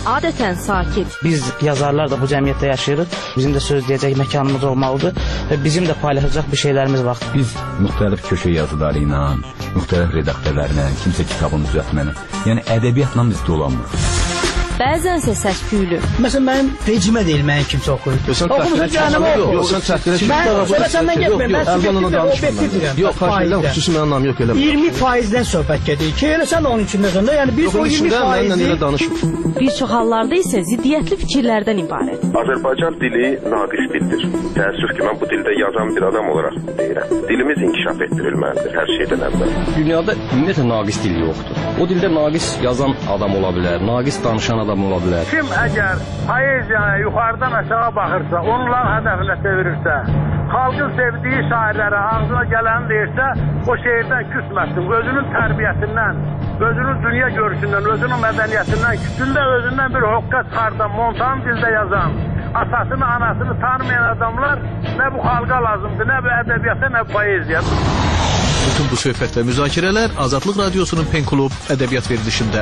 adətən sakit. Biz yazarlar da bu cəmiyyətdə yaşayırıq. Bizim də söz deyəcək məkanımız olmalıdır və bizim də paylaşacaq bir şeylərimiz var. Biz müxtəlif köşə yazıları ilə, müxtəlif redaktörlərlə, kimsə kitabını düzəltməni, yəni ədəbiyyatla biz dolanmırıq. Bəzənsə səs-küylü. Məsələn, mənim vecimə deyil, mənim kimsə oxuyur. Oxumusun canımı oxu. Yox, sən çəkdirə çıxmır. Mən səndən getməyim, mən subjektiv və obyektivdirəm. Yox, fərqlən xüsusi mənim anlam yox elə. 20%-dən söhbət gedir ki, elə sən onun içindəsən də, yəni biz o 20%-i... Bir çox hallarda isə ziddiyyətli fikirlərdən ibarət. Azərbaycan dili naqis dildir. Təəssüf ki, mən bu dildə yazan bir adam olaraq deyirəm. Dilimiz inkişaf etdirilməlidir hər şeydən əvvəl. Dünyada ümumiyyətlə naqis dil yoxdur. O dildə naqis yazan adam ola bilər, naqis danışan adam ola bilər. Kim əgər poeziyaya yuxarıdan aşağı baxırsa, onların hədəfinə çevirirsə, xalqın sevdiyi şairlərə ağzına gələni deyirsə, o şeirdən küsməsin, özünün tərbiyəsindən, özünün dünya görüşündən, özünün mədəniyyətindən, küçündə özündən bir hoqqa çıxardan, montan dildə yazan, atasını, anasını tanımayan adamlar nə bu xalqa lazımdır, nə bu ədəbiyyata, nə bu poeziya. Bütün bu söhbət və müzakirələr Azadlıq Radiosunun Pen Klub ədəbiyyat verilişində.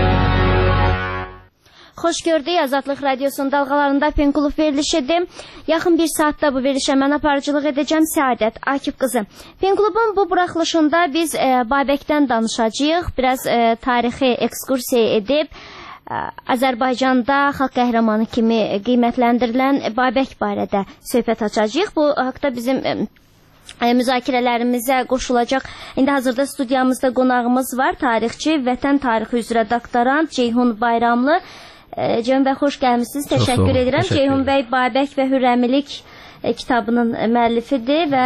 Xoş gördük, Azadlıq Radiosunun dalğalarında Pen Klub verilişidir. Yaxın bir saatda bu verilişə mən aparıcılıq edəcəm, Səadət Akif qızı. Pen Klubun bu buraxılışında biz Babəkdən danışacağıq, biraz tarixi ekskursiya edib, Azərbaycanda xalq qəhrəmanı kimi qiymətləndirilən Babək barədə söhbət açacağıq. Bu haqda bizim müzakirələrimizə qoşulacaq. İndi hazırda studiyamızda qonağımız var, tarixçi, vətən tarixi üzrə doktorant Ceyhun Bayramlı. Ceyhun bəy, xoş gəlmişsiniz, təşəkkür edirəm. Ceyhun bəy Babək və Hürrəmilik kitabının müəllifidir və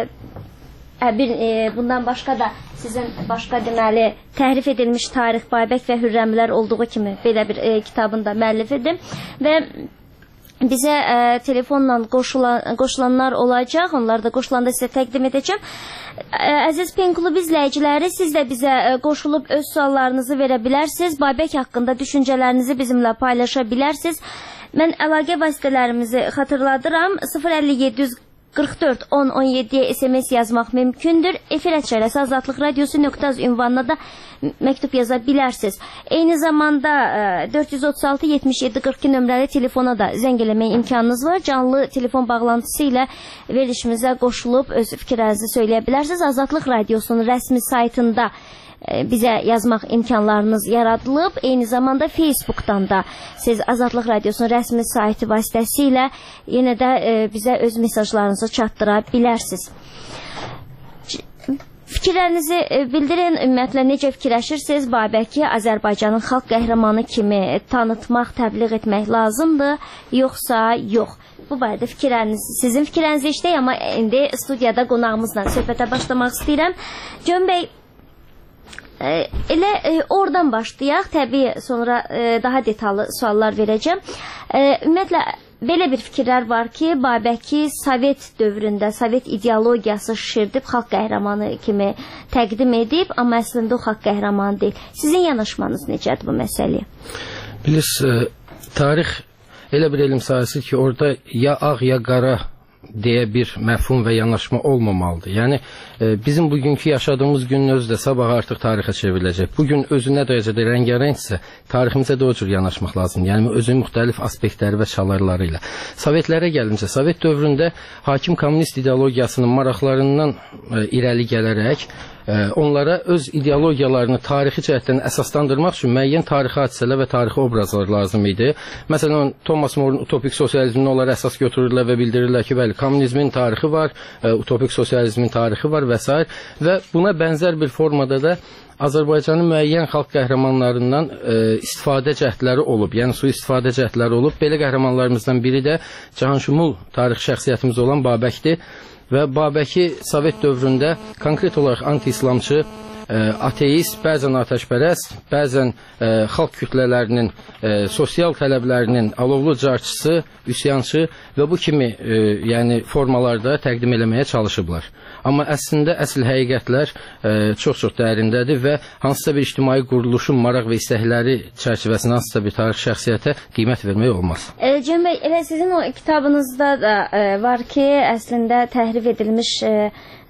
bundan başqa da sizin başqa deməli təhrif edilmiş tarix Babək və Hürrəmilər olduğu kimi belə bir kitabın da müəllifidir və bizə telefonla qoşulanlar olacaq, onları da qoşulanda sizə təqdim edəcəm. Əziz Pen Klub izləyiciləri, siz də bizə qoşulub öz suallarınızı verə bilərsiniz, Babək haqqında düşüncələrinizi bizimlə paylaşa bilərsiniz. Mən əlaqə vasitələrimizi xatırladıram, 050-744-10-17-yə SMS yazmaq mümkündür. Efir @, Azadlıq Radiosu _ ünvanına da məktub yaza bilərsiniz. Eyni zamanda 436-77-42 nömrəli telefona da zəng eləməyə imkanınız var. Canlı telefon bağlantısı ilə verilişimizə qoşulub öz fikirlərinizi söyləyə bilərsiniz. Azadlıq Radiosunun rəsmi saytında bizə yazmaq imkanlarınız yaradılıb. Eyni zamanda Facebook'dan da siz Azadlıq Radiosunun rəsmi sayti vasitəsilə yenə də bizə öz mesajlarınızı çatdıra bilərsiniz. Fikirlərinizi bildirin, ümumiyyətlə necə fikirləşirsiniz? Babəki Azərbaycanın xalq qəhrəmanı kimi tanıtmaq, təbliğ etmək lazımdır, yoxsa yox? Bu barədə fikirlərinizi, sizin fikirlərinizi işləyək, amma indi studiyada qonağımızla söhbətə başlamaq istəyirəm. Ceyhun bəy, elə oradan başlayaq, təbii sonra daha detallı suallar verəcəm. Ümumiyyətlə, belə bir fikirlər var ki, Babəki Sovet dövründə, Sovet ideologiyası şişirdib, xalq qəhrəmanı kimi təqdim edib, amma əslində o xalq qəhrəmanı deyil. Sizin yanaşmanız necədir bu məsələyə? Bilirsiniz, tarix elə bir elm sahəsidir ki, orada ya ağ ya qara deyə bir məfhum və yanaşma olmamalıdır. Yəni, bizim bugünkü yaşadığımız günün özü də sabah artıq tarixə çevriləcək. Bugün özü nə dərəcədə rəngarəngsə, tariximizə də o cür yanaşmaq lazımdır. Yəni, özünün müxtəlif aspektləri və çalarları ilə. Sovetlərə gəlincə, Sovet dövründə hakim kommunist ideologiyasının maraqlarından irəli gələrək, onlara öz ideologiyalarını tarixi cəhətdən əsaslandırmaq üçün müəyyən tarixi hadisələr və tarixi obrazlar lazım idi. Məsələn, Thomas More'un utopik sosializmini onlar əsas götürürlər və bildirirlər ki, bəli, kommunizmin tarixi var, utopik sosializmin tarixi var və s. Və buna bənzər bir formada da Azərbaycanın müəyyən xalq qəhrəmanlarından istifadə cəhdləri olub, yəni sui-istifadə cəhdləri olub. Belə qəhrəmanlarımızdan biri də cahanşumul tarixi şəxsiyyətimiz olan Babəkdir. Və Babəki Sovet dövründə konkret olaraq anti-İslamçı, ateist, bəzən atəşpərəst, bəzən xalq kütlələrinin sosial tələblərinin alovlu carçısı, üsyançı və bu kimi yəni formalarda təqdim eləməyə çalışıblar. Amma əslində əsl həqiqətlər çox-çox dərindədir və hansısa bir ictimai quruluşun maraq və istəkləri çərçivəsində hansısa bir tarix şəxsiyyətə qiymət vermək olmaz. Ceyhun bəy, elə sizin o kitabınızda da var ki, əslində təhrif edilmiş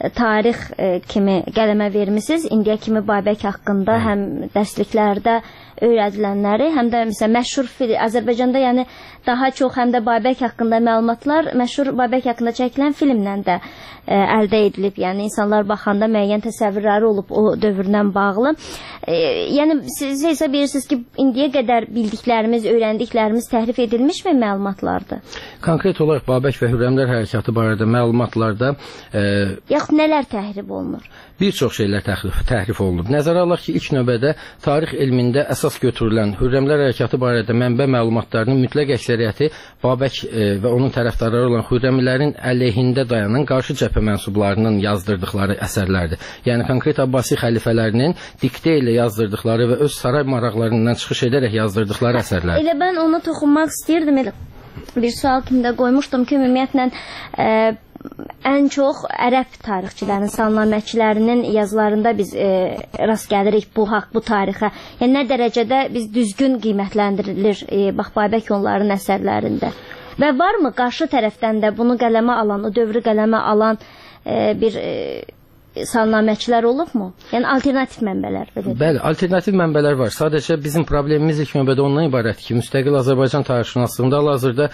tarix kimi qələmə vermisiniz. İndiyə kimi Babək haqqında həm dərsliklərdə öyrədilənləri, həm də məsələn məşhur Azərbaycanda yəni daha çox həm də Babək haqqında məlumatlar məşhur Babək haqqında çəkilən filmlə də əldə edilib. Yəni insanlar baxanda müəyyən təsəvvürləri olub o dövrdən bağlı. Yəni siz hesab edirsiniz ki, indiyə qədər bildiklərimiz, öyrəndiklərimiz təhrif edilmişmi məlumatlardır? Konkret olaraq Babək və Hürrəmlər hərəkatı barədə məlumatlarda yaxud nələr təhrif olunur? Bir çox şeylər təhrif olunub. Nəzərə alaq ki, ilk növbədə tarix elmində əsas götürülən Hürrəmlər hərəkatı barədə mənbə məlumatlarının mütləq əksəriyyəti Babək və onun tərəfdarları olan Hürrəmlərin əleyhində dayanan qarşı cəbhə mənsublarının yazdırdıqları əsərlərdir. Yəni konkret Abbasi xəlifələrinin diktə ilə yazdırdıqları və öz saray maraqlarından çıxış edərək yazdırdıqları əsərlərdir. Elə mən ona toxunmaq istəyirdim. Bir sual kimi də qoymuşdum ki, ümumiyyətlə ən çox ərəb tarixçilərinin, salnaməçilərinin yazılarında biz rast gəlirik bu tarixə. Yəni nə dərəcədə biz düzgün qiymətləndirilir Babək onların əsərlərində? Və varmı qarşı tərəfdən də bunu qələmə alan, o dövrü qələmə alan bir salnaməçilər olubmu? Yəni alternativ mənbələr. Bəli, alternativ mənbələr var. Sadəcə bizim problemimiz ilk növbədə ondan ibarətdir ki, müstəqil Azərbaycan tarixşünaslığında hal-hazırda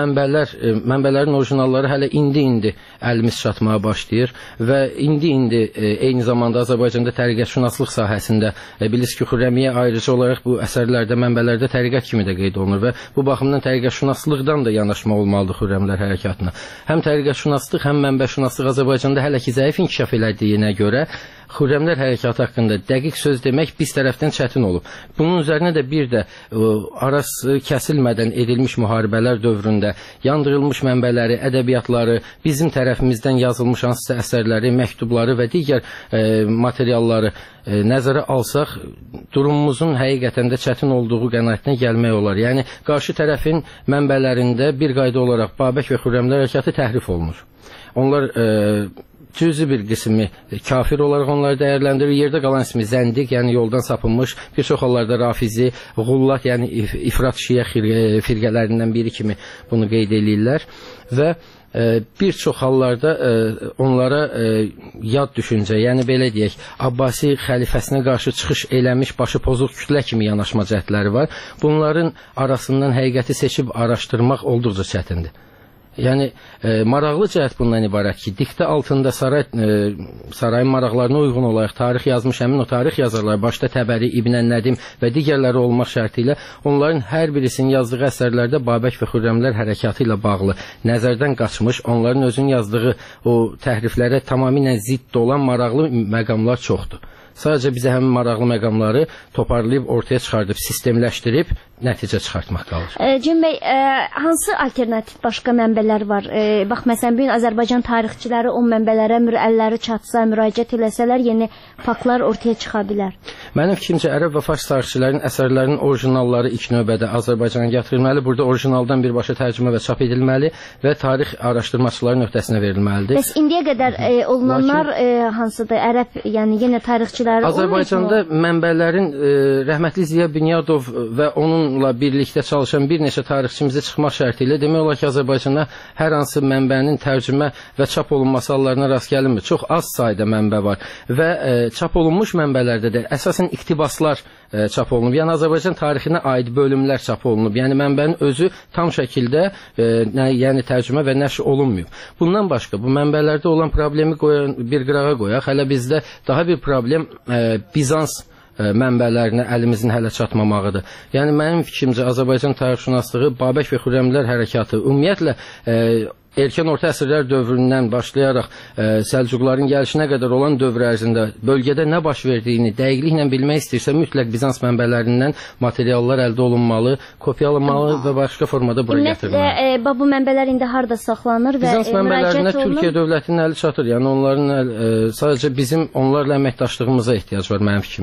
mənbələrin orijinalları hələ indi əlimiz çatmağa başlayır və indi eyni zamanda Azərbaycanda təriqətşünaslıq sahəsində bilirsiniz ki, Xürrəmiyyə ayrıca olaraq bu əsərlərdə, mənbələrdə təriqət kimi də qeyd olunur və bu baxımdan təriqətşünaslığdan da yanaşma olmalıdır Xürrəmlər hərəkatına. Həm təriqətşünaslıq, həm mənbəşünaslıq Azərbaycanda hələ ki zəif inkişaf elədiyi görə Xürrəmlər hərəkatı haqqında dəqiq söz demək biz tərəfdən çətin olub. Bunun üzərinə də bir də arası kəsilmədən edilmiş müharibələr dövründə yandırılmış mənbələri, ədəbiyyatları, bizim tərəfimizdən yazılmış hansısa əsərləri, məktubları və digər materialları nəzərə alsaq, durumumuzun həqiqətən də çətin olduğu qənaətinə gəlmək olar. Yəni, qarşı tərəfin mənbələrində bir qayda olaraq Babək və Xürrəmlər hərəkatı təhrif olunur. Onlar cüzi bir qismi kafir olaraq onları dəyərləndirir. Yerdə qalan ismi zəndiq, yəni yoldan sapınmış, bir çox hallarda rafizi,ğullat, yəni ifrat şiə firqələrindən biri kimi bunu qeyd edirlər və bir çox hallarda onlara yad düşüncə, yəni belə deyək, Abbasi xəlifəsinə qarşı çıxış eləmiş başı pozuq kütlə kimi yanaşma cəhdləri var. Bunların arasından həqiqəti seçib araşdırmaq olduqca çətindir. Yəni, maraqlı cəhət bundan ibarət ki, diktə altında sarayın maraqlarına uyğun olaraq tarix yazmış həmin o tarix yazarlar, başda Təbəri, İbn Nədim və digərləri olmaq şərti ilə onların hər birisinin yazdığı əsərlərdə Babək və Xürrəmlər hərəkatı ilə bağlı nəzərdən qaçmış, onların özünün yazdığı o təhriflərə tamamilə zidd olan maraqlı məqamlar çoxdur. Sadəcə bizə həmin maraqlı məqamları toparlayıb, ortaya çıxardıb, sistemləşdirib, nəticə çıxartmaq qalır. Cem bəy, hansı alternativ başqa mənbələr var? Bax, məsələn, bugün Azərbaycan tarixçiləri o mənbələrə əlləri çatsa, müraciət eləsələr, yeni faktlar ortaya çıxa bilər. Mənim fikrimcə, ərəb və fars tarixçilərinin əsərlərinin orijinalları ilk növbədə Azərbaycana gətirilməli, burada orijinaldan birbaşa tərcümə və çap edilməli və tarix araşdırmaçıların öhdəsinə verilməlidir. Bəs indiyə qədər olunanlar hansıdır? Ərəb, yəni yenə tarixçiləri Azərbaycanda mənbələrin rəhmətli Ziya Bünyadov və onunla birlikdə çalışan bir neçə tarixçimizə çıxmaq şərti ilə demək olar ki, Azərbaycanda hər hansı mənbənin tərcümə və çap olunması hallarına rast gəlinmir. Çox az sayda mənbə var və çap olunmuş mənbələrdə də əsasən iqtibaslar çap olunub. Yəni Azərbaycan tarixinə aid bölümlər çap olunub. Yəni mənbənin özü tam şəkildə yəni tərcümə və nəşr olunmuyor. Bundan başqa bu mənbələrdə olan problemi bir qırağa qoyaq. Hələ bizdə daha bir problem Bizans mənbələrinə əlimizin hələ çatmamağıdır. Yəni mənim fikrimcə Azərbaycan tarixşünaslığı Babək və Xürrəmlər hərəkatı ümumiyyətlə erkən orta əsrlər dövründən başlayaraq Səlcuqların gəlişinə qədər olan dövr ərzində bölgədə nə baş verdiyini dəqiqliklə bilmək istəyirsə mütləq Bizans mənbələrindən materiallar əldə olunmalı, kopyalanmalı və başqa formada bura gətirilməli. Ümumiyyətlə bu mənbələr indi harda saxlanır və Bizans mənbələrinə Türkiyə dövlətinin əli çatır. Yəni onların sadəcə bizim onlarla əməkdaşlığımıza ehtiyac var mənim fikrimcə.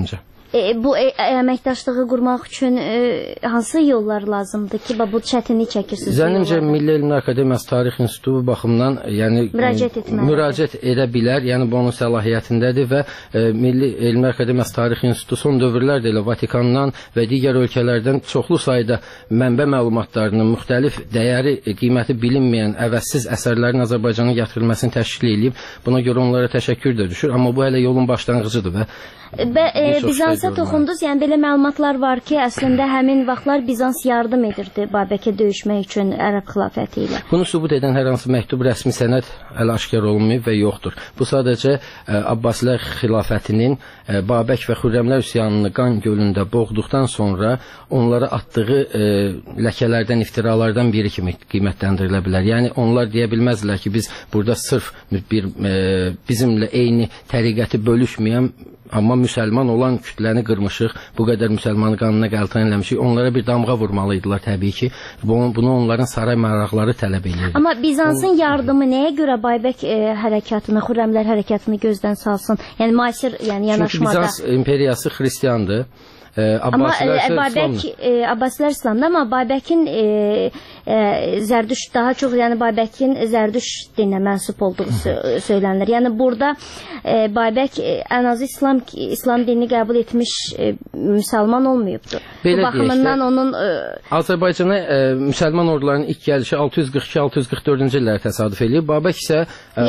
Bu əməkdaşlığı qurmaq üçün hansı yollar lazımdır ki, bu çətinlik çəkirsiniz? Zənnimcə Milli Elmlər Akademiyası Tarix İnstitutu baxımından müraciət edə bilər. Yəni bu onun səlahiyyətindədir və Milli Elmlər Akademiyası Tarix İnstitutu son dövrlərdə elə Vatikandan və digər ölkələrdən çoxlu sayda mənbə məlumatlarının müxtəlif dəyəri, qiyməti bilinməyən əvəzsiz əsərlərin Azərbaycana gətirilməsini təşkil edib. Buna görə onlara təşəkkür də düşür. Amma bu hələ yolun başlanğıcıdır və Bizansa toxundunuz, yəni belə məlumatlar var ki, əslində həmin vaxtlar Bizans yardım edirdi Babəkə döyüşmək üçün Ərəb xilafəti ilə. Bunu sübut edən hər hansı məktub, rəsmi sənəd hələ aşkar olunmayıb və yoxdur. Bu sadəcə Abbasilər xilafətinin Babək və Xürrəmlər üsyanını qan gölündə boğduqdan sonra onlara atdığı ləkələrdən, iftiralardan biri kimi qiymətləndirilə bilər. Yəni onlar deyə bilməzlər ki, biz burada sırf bizimlə eyni təriqəti bölüşməyən amma müsəlman olan kütləni qırmışıq, bu qədər müsəlmanı qanına qəltan eləmişik. Onlara bir damğa vurmalıydılar təbii ki. Bunu onların saray maraqları tələb edirdi. Amma Bizansın yardımı nəyə görə Baybək hərəkatını, Xürrəmlər hərəkatını gözdən salsın? Yəni müasir, yəni yanaşmada. Çünki Bizans imperiyası xristiandır. Amma Abbasilər İslamda, amma Baybəkin Zərdüş daha çox, yəni Baybəkin Zərdüş dininə mənsub olduğu söylənilir. Yəni burada Baybək ən azı İslam dinini qəbul etmiş müsəlman olmayıbdır. Bu baxımından onun Azərbaycana müsəlman ordularının ilk gəlişi 642-644-cü illərə təsadüf eləyib. Babək isə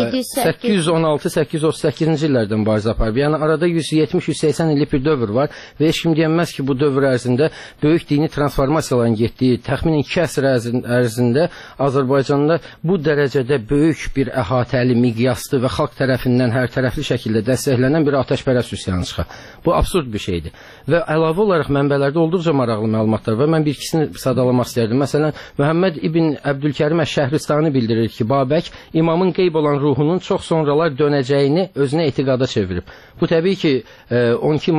816-838-ci illərdən mübarizə aparıb. Yəni arada 170-180 illik bir dövr var və heç kim deyəməz ki, bu dövr ərzində böyük dini transformasiyaların getdiyi, təxminən 2 əsr ərzində Azərbaycanda bu dərəcədə böyük bir əhatəli, miqyaslı və xalq tərəfindən hər tərəfli şəkildə dəstəklənən bir atəşpərəst üsyanı çıxar. Bu absurd bir şeydir. Və əlavə olaraq mənbələrdə olduqca maraqlı məlumatlar var. Mən bir ikisini sadalamaq istərdim. Məsələn, Məhəmməd ibn Əbdülkərim Əş-Şəhristani bildirir ki, Babək imamın qeyb olan ruhunun çox sonralar dönəcəyini özünə etiqada çevirib. Bu təbii ki, 12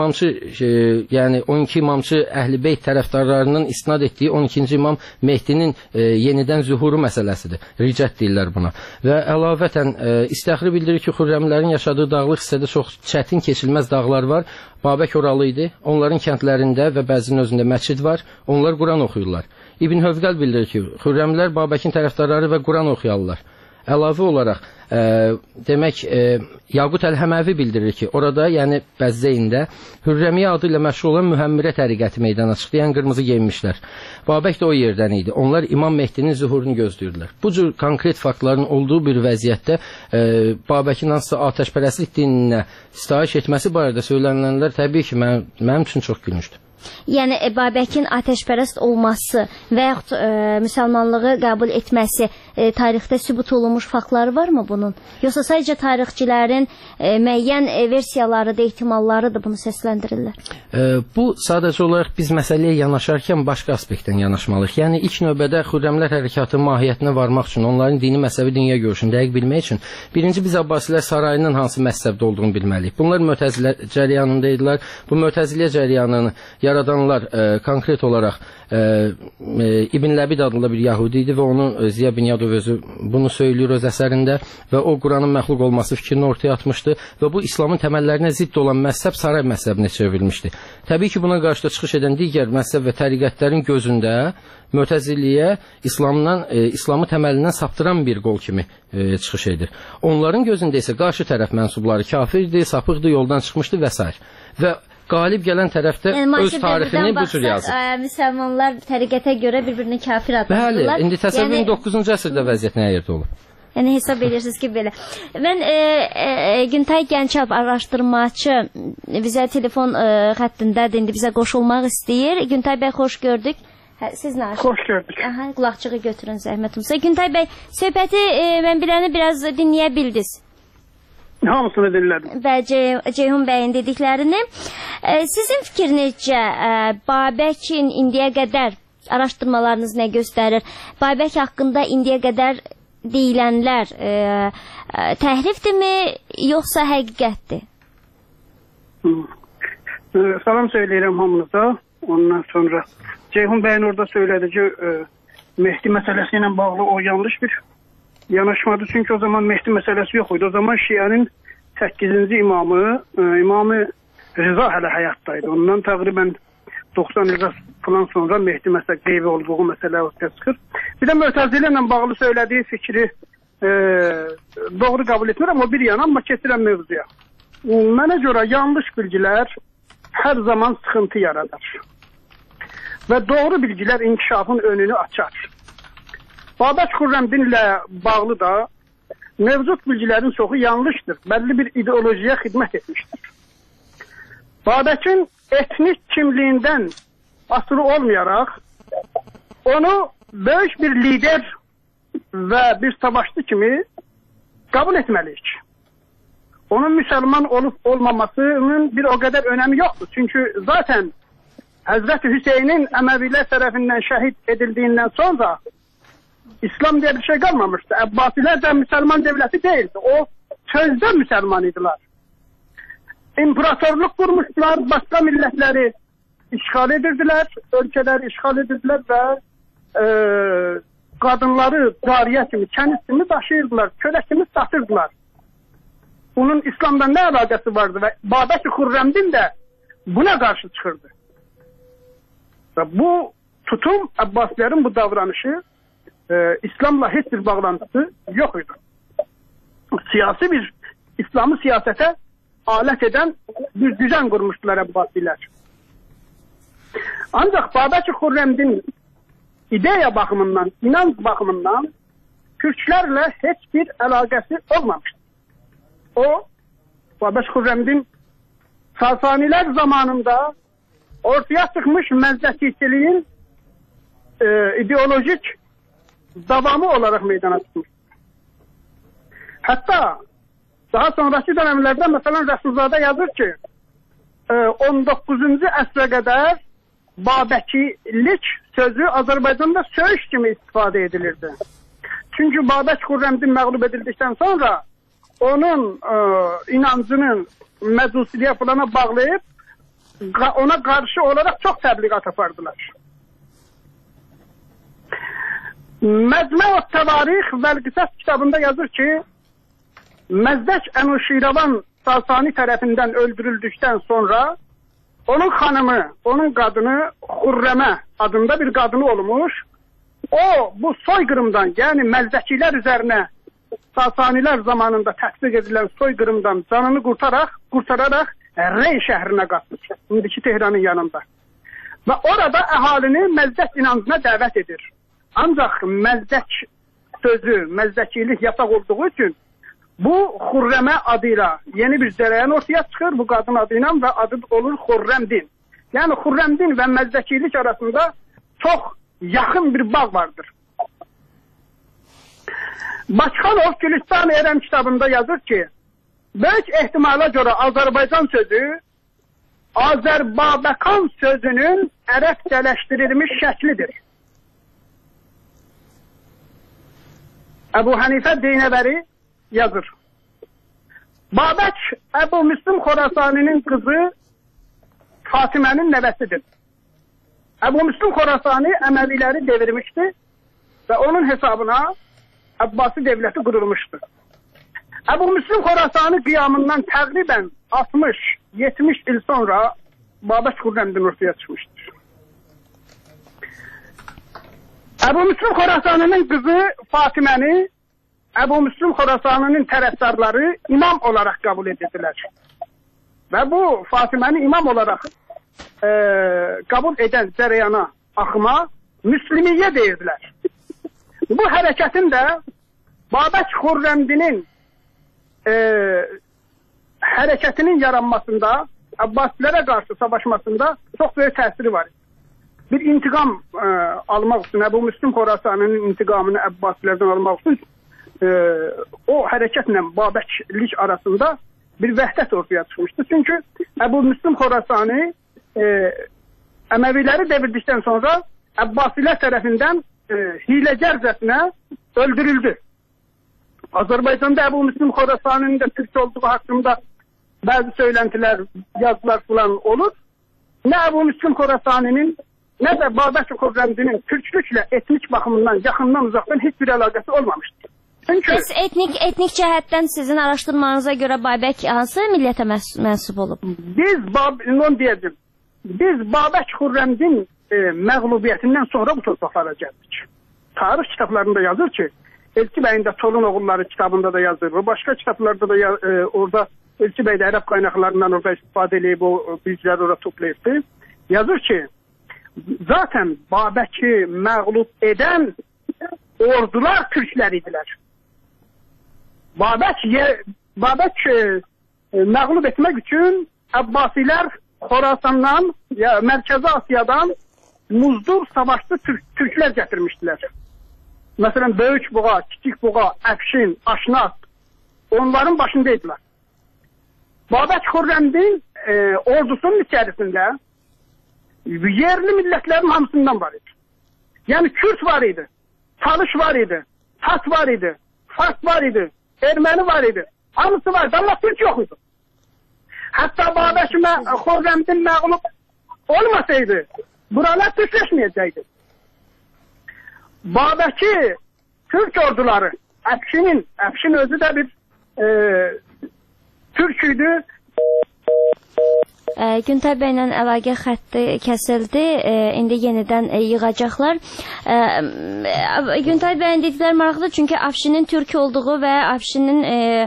imamçı Əhl-i-Beyt tərəfdarlarının istinad etdiyi 12-ci imam Mehdinin yenidən zühuru məsələsidir. Ricət deyirlər buna. Və əlavətən İstəxri bildirir ki, Xürrəmlərin yaşadığı dağlıq hissədə çox çətin keçilməz dağlar var. Babək oralı idi. Onların kəndlərində və bəzinin özündə məscid var. Onlar Quran oxuyurlar. İbn Hövqəl bildirir ki, Xürrəmlər Babəkin tərəfdarları və Quran oxuyarlar. Əlavə olaraq demək Yaqut Əl-Həməvi bildirir ki, orada, yəni Bəzzəyində Hürrəmiyyə adı ilə məşhur olan Mühəmmirə təriqəti meydana çıxdı, yəni qırmızı geyinmişlər. Babək də o yerdən idi. Onlar İmam Mehdinin zühurunu gözləyirlər. Bu cür konkret faktların olduğu bir vəziyyətdə Babəkin hansısa atəşpərəstlik dininə sitayiş etməsi barədə söylənilənlər təbii ki, mənim üçün çox gülmüşdür. Yəni Babəkin atəşpərəst olması və yaxud müsəlmanlığı qəbul etməsi tarixdə sübut olunmuş faktları varmı bunun? Yoxsa sadəcə tarixçilərin müəyyən versiyalarıdır, ehtimallarıdır bunu səsləndirirlər? Bu sadəcə olaraq biz məsələyə yanaşarkən başqa aspektdən yanaşmalıyıq. Yəni ilk növbədə Xürrəmlər hərəkatının mahiyyətinə varmaq üçün, onların dini məzhəbi dünya görüşünü dəqiq bilmək üçün birinci biz Abbasilər sarayının hansı məzhəbdə olduğunu bilməliyik. Bunlar Mötəzilə cəryanındaydılar. Bu Mötəzilə cəryanını yaradanlar konkret olaraq İbn Ləbid adlı bir Yahudi idi və onu Ziya Bünyadov özü bunu söylüyor öz əsərində və o Quranın məxluq olması fikrini ortaya atmışdı və bu İslamın təməllərinə zidd olan məzhəb saray məzhəbinə çevrilmişdi. Təbii ki, buna qarşı da çıxış edən digər məzhəb və təriqətlərin gözündə Mötəziliyə İslamı təməlindən saptıran bir qol kimi çıxış edir. Onların gözündə isə qarşı tərəf mənsubları kafirdir, sapıqdır, yoldan çıxmışdı və s. Və qalib gələn tərəfdə öz tarixini bu cür yazır. Müsəlmanlar təriqətə görə bir-birini kafir adlandırırlar. Bəli, indi təsəvvürün 9-cu əsrdə vəziyyət nə yerdə olur? Yəni hesab edirsiniz ki, belə. Mən Güntay Gəncəv araşdırmaçı bizə telefon xəttindədir, indi bizə qoşulmaq istəyir. Güntay bəy, xoş gördük. Siz nə? Xoş gördük. Qulaqçığı götürün zəhmətimizə. Güntay bəy, söhbəti mən biləni biraz dinləyə bildiniz. Hamısını dinlədim. Və Ceyhun bəyin dediklərini. Sizin fikrinizcə Babəkin indiyə qədər araşdırmalarınız nə göstərir? Babək haqqında indiyə qədər deyilənlər təhrifdirmi, yoxsa həqiqətdir? Salam söyləyirəm hamınıza. Ondan sonra Ceyhun bəyin orada söylədi ki, Mehdi məsələsi ilə bağlı o yanlış bir yanaşmadı. Çünki o zaman Mehdi məsələsi yox idi. O zaman Şiənin 8-ci imamı Rıza hələ həyatdaydı. Ondan təqribən 90 il falan sonra Mehdi məsələ qeybi olduğu məsələ ortaya çıxır. Bir də Mötəzilə ilə bağlı söylədiyi fikri doğru qəbul etmirəm, o bir yana, amma keçirəm mövzuya. Mənə görə yanlış bilgilər hər zaman sıxıntı yaradar. Və doğru bilgilər inkişafın önünü açar. Babək Xürrəmdinlə bağlı da mevcut bilgilərin çoxu yanlışdır. Bəlli bir ideolojiyə xidmət etmişdir. Babəkin etnik kimliyindən asılı olmayaraq onu böyük bir lider və bir savaşçı kimi qəbul etməliyik. Onun müsəlman olub olmamasının bir o qədər önəmi yoxdur. Çünki zaten Həzrəti Hüseynin Əməvilər tərəfindən şəhid edildiyindən sonra İslam diye bir şey kalmamıştı. Abbasiler de Müslüman devleti değildi. O sözde Müslüman idiler. İmparatorluk kurmuşlar, başka milletleri işgal edirdiler, ülkeleri işgal edirdiler ve kadınları cariye kimi, kəniz kimi taşıyırdılar, köle kimi satırdılar. Bunun İslam'da ne alakası vardı ve Babək Xürrəmdin de buna karşı çıkırdı. Ve bu tutum, Abbasilerin bu davranışı İslam'la hiç bir bağlantısı yok idi. Siyasi bir, İslam'ı siyasete alet eden bir düzen kurmuştular Abbasiler. Ancak Babək Xürrəmdin ideya bakımından, inanç bakımından Türklerle hiçbir alakası olmamıştı. O, Babək Xürrəmdin Sasaniler zamanında ortaya çıkmış məzdəkçiliyin ideolojik davamı olarak meydana çıkmış. Hatta daha sonraki dönemlerde mesela Resulzade yazır ki 19. əsrə qədər Babəkilik sözü Azərbaycanda söyüş kimi istifade edilirdi. Çünkü Babək Xürrəmdin məğlub edildikten sonra onun inancının məcusiliyə falana bağlayıp ona karşı olarak çok təbliğat yapardılar. Məcmə-ü Təvarix və Qisas kitabında yazır ki, Məzdək Ənuşiravan Sasani tərəfindən öldürüldükdən sonra onun xanımı, onun qadını Xürrəmə adında bir qadını olmuş. O, bu soyqırımdan, yəni Məzdəkilər üzərinə Sasanilər zamanında tətbiq edilən soyqırımdan canını qurtararaq Rey şəhrinə qaçmış, indiki Tehranın yanında. Və orada əhalini Məzdək inancına dəvət edir. Ancaq Məzdək sözü, Məzdəkilik yasak olduğu için bu Xürrəmə adıyla yeni bir cərəyan ortaya çıxır bu qadın adıyla və adı olur Xürrəmdin. Yəni Xürrəmdin və Məzdəkilik arasında çox yaxın bir bağ vardır. Başxanov Gülistan Ərəm kitabında yazır ki, böyük ehtimala göre Azerbaycan sözü Azerbabekan sözünün ərəbcələşdirilmiş şəklidir. Ebu Hanife Deynəbəri yazır. Babək Ebu Müslim Xorasani'nin kızı Fatime'nin nəvəsidir. Ebu Müslim Xorasani Əməviləri devirmişti ve onun hesabına Abbasi devleti kurulmuştu. Ebu Müslim Xorasani qiyamından təqribən 60-70 il sonra Babək Xürrəmdin ortaya çıxmışdır. Ebu Müslim Xorasani'nin kızı Fatiməni Ebu Müslim Xorasani'nin tərəfdarları imam olarak kabul edildiler. Ve bu Fatiməni imam olarak kabul eden cərəyana, axıma Müslimiyyə deyirdiler. Bu hərəkətin də Babək Xürrəmdinin hərəkətinin yaranmasında, Abbasilere karşı savaşmasında çok büyük təsiri var. Bir intikam almak için, Ebu Müslim Xorasani'nin intikamını Abbasilerden almak için o hareketle Babəklik arasında bir vəhdət ortaya çıkmıştı. Çünkü Ebu Müslim Xorasani Əməviləri devirdikten sonra Abbasiler tarafından hilecercesine öldürüldü. Azerbaycan'da Ebu Müslim Xorasani'nin de Türk olduğu hakkında bazı söylentiler, yazılar falan olur. Ne Ebu Müslim Xorasani'nin ne de Babək Xürrəmdinin Türklükle etnik bakımından yakından uzaktan hiçbir alakası olmamıştır. Bəs etnik cəhətdən sizin araşdırmanıza görə Babək hansı milliyyətə mənsub olub? Onu deyəcəm. Biz Babək Xürrəmdin məğlubiyyətindən sonra bu torpaqlara gəldik. Tarix kitablarında yazır ki, Elçi bəyin də Torun oğulları kitabında da yazır. Başqa kitablarda da orada Elçi bəy də ərəb qaynaqlarından orada istifadə edib, o bilgiləri orada toplayıbdı. Yazır ki, zaten Babəki məğlub edən ordular türklər idilər. Babək məğlub etmək üçün Əbbasilər Xorasandan, Mərkəzi Asiyadan muzdur savaşçı türklər gətirmişdilər. Məsələn, Böyük Buğa, Kiçik Buğa, Əfşin, Aşnaq onların başındaydılar. Babək Xürrəmdin ordusunun içərisində yerli millətlərin hamısından var idi. Yəni Kürt var idi, Talış var idi, Tat var idi, Fars var idi, Erməni var idi. Hamısı var idi, amma Türk yox idi. Hətta Babək Xürrəmdin məğlub olmasaydı, buralar türkləşməyəcəkdi. Babəki Türk orduları, Əfşin özü də bir Türk idi. Güntay bəylə əlaqə xətti kəsildi. İndi yenidən yığacaqlar. Güntay bəyin dedikləri maraqlıdır, çünki Əfşinin Türk olduğu və Əfşinin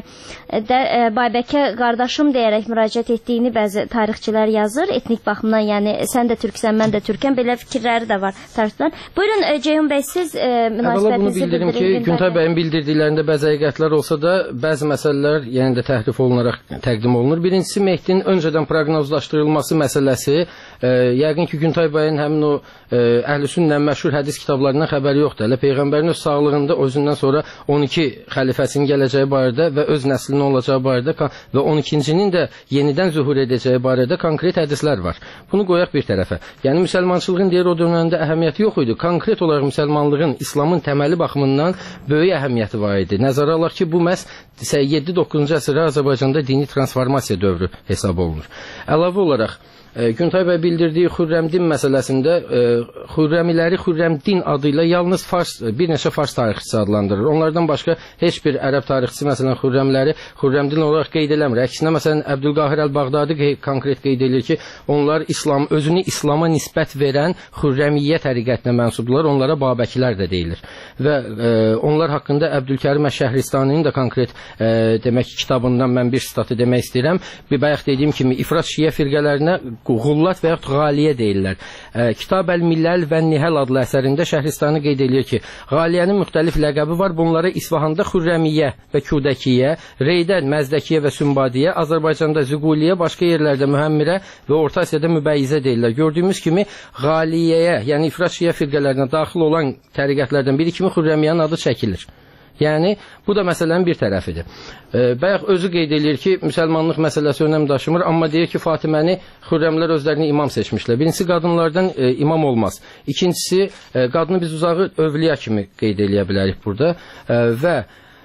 Babəkə qardaşım deyərək müraciət etdiyini bəzi tarixçilər yazır. Etnik baxımdan, yəni sən də türksən, mən də türkəm, belə fikirləri də var tarixçilərin. Buyurun Ceyhun bəy, siz münasibətinizi bildirin ki, Güntay bəyin bildirdiklərində bəzi həqiqətlər olsa da, bəzi məsələlər yenə də təhrif olunaraq təqdim olunur. Birincisi, Mehdinin öncədən proqnozlaşdırılması məsələsi, yəqin ki, Güntay bəyin həmin o Əhlüsünnə məşhur hədis kitablarından xəbəri yoxdur. Elə Peyğəmbərin öz sağlığında özündən sonra 12 xəlifəsinin gələcəyi barədə və öz nəslinin olacağı barədə və 12-cinin də yenidən zühur edəcəyi barədə konkret hədislər var. Bunu qoyaq bir tərəfə. Yəni, müsəlmançılığın deyir o dövrəndə əhəmiyyəti yox idi. Konkret olaraq müsəlmanlığın, İslamın təməli baxımından böyük əhəmiyyəti var idi. Nəzərə alaq ki, bu məhz 7-9-cu əsrdə Azərbaycanda dini transformasiya dövrü hesab olunur. Əlavə olaraq, Güntay bəy bildirdiyi Xürrəmdin məsələsində Xürrəmiləri Xürrəmdin adı ilə yalnız bir neçə fars tarixçisi adlandırır. Onlardan başqa heç bir ərəb tarixçisi məsələn Xürrəmləri Xürrəmdin olaraq qeyd eləmir. Əksinə məsələn Əbdülqahir Əl-Bağdadi konkret qeyd edir ki, onlar özünü İslama nisbət verən Xürrəmiyyə təriqətinə mənsubdular. Onlara Babəkilər də deyilir. Və onlar haqqında Əbdülkərim Əş-Şəhristani'nin də konkret demək kitabından mən bir sitatı demək istəyirəm. Bayaq dediyim kimi ifrat şiə firqələrinə Qullat və yaxud Qaliyə deyirlər. Kitab Əl-Milləl və Nihəl adlı əsərində Şəhristani qeyd edir ki, Qaliyənin müxtəlif ləqəbi var. Bunlara İsfahanda Xürrəmiyyə və Kudəkiyyə, Reydə Məzdəkiyyə və Sümbadiyyə, Azərbaycanda Züquliyyə, başqa yerlərdə Mühəmmirə və Orta Asiyada Mübəyyizə deyirlər. Gördüyümüz kimi Qaliyəyə, yəni ifrat şiə firqələrinə daxil olan təriqətlərdən biri kimi Xürrəmiyyənin adı çəkilir. Yəni, bu da məsələnin bir tərəfidir. Bayaq özü qeyd edir ki, müsəlmanlıq məsələsi önəm daşımır, amma deyir ki, Fatiməni Xürrəmlər özlərini imam seçmişlər. Birincisi, qadınlardan imam olmaz. İkincisi, qadını biz uzağı övliya kimi qeyd eləyə bilərik burada və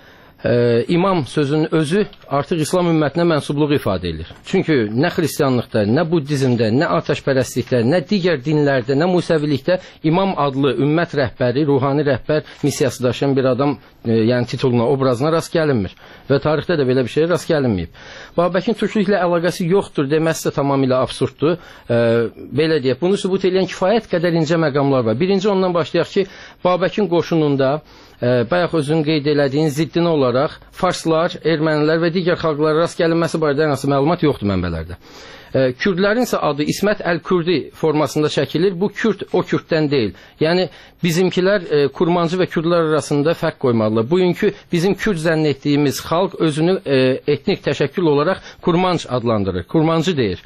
imam sözünün özü artıq İslam ümmətinə mənsubluğu ifadə edir. Çünki nə xristianlıqda, nə buddizmdə, nə atəşpərəstlikdə, nə digər dinlərdə, nə musəvilikdə imam adlı ümmət rəhbəri, ruhani rəhbər missiyası daşıyan bir adam yəni tituluna, obrazına rast gəlinmir. Və tarixdə də belə bir şeyə rast gəlinməyib. Babəkin türklüklə əlaqəsi yoxdur deməsi də tamamilə absurddur. Belə deyək, bunu sübut edən kifayət qədər incə məqamlar var. Birinci ondan başlayaq ki, Babəkin qoşununda bayaq özünün qeyd elədiyin ziddinə olaraq farslar, ermənilər və digər xalqlara rast gəlinməsi barədə ən azı məlumat yoxdur mənbələrdə. Kürdlərin isə adı İsmət Əl-Kürdi formasında çəkilir. Bu Kürd o Kürddən deyil. Yəni bizimkilər Kurmancı və Kürdlər arasında fərq qoymalılar. Bugünkü bizim Kürd zənn etdiyimiz xalq özünü etnik təşəkkül olaraq Kurmanc adlandırır. Kurmancı deyir.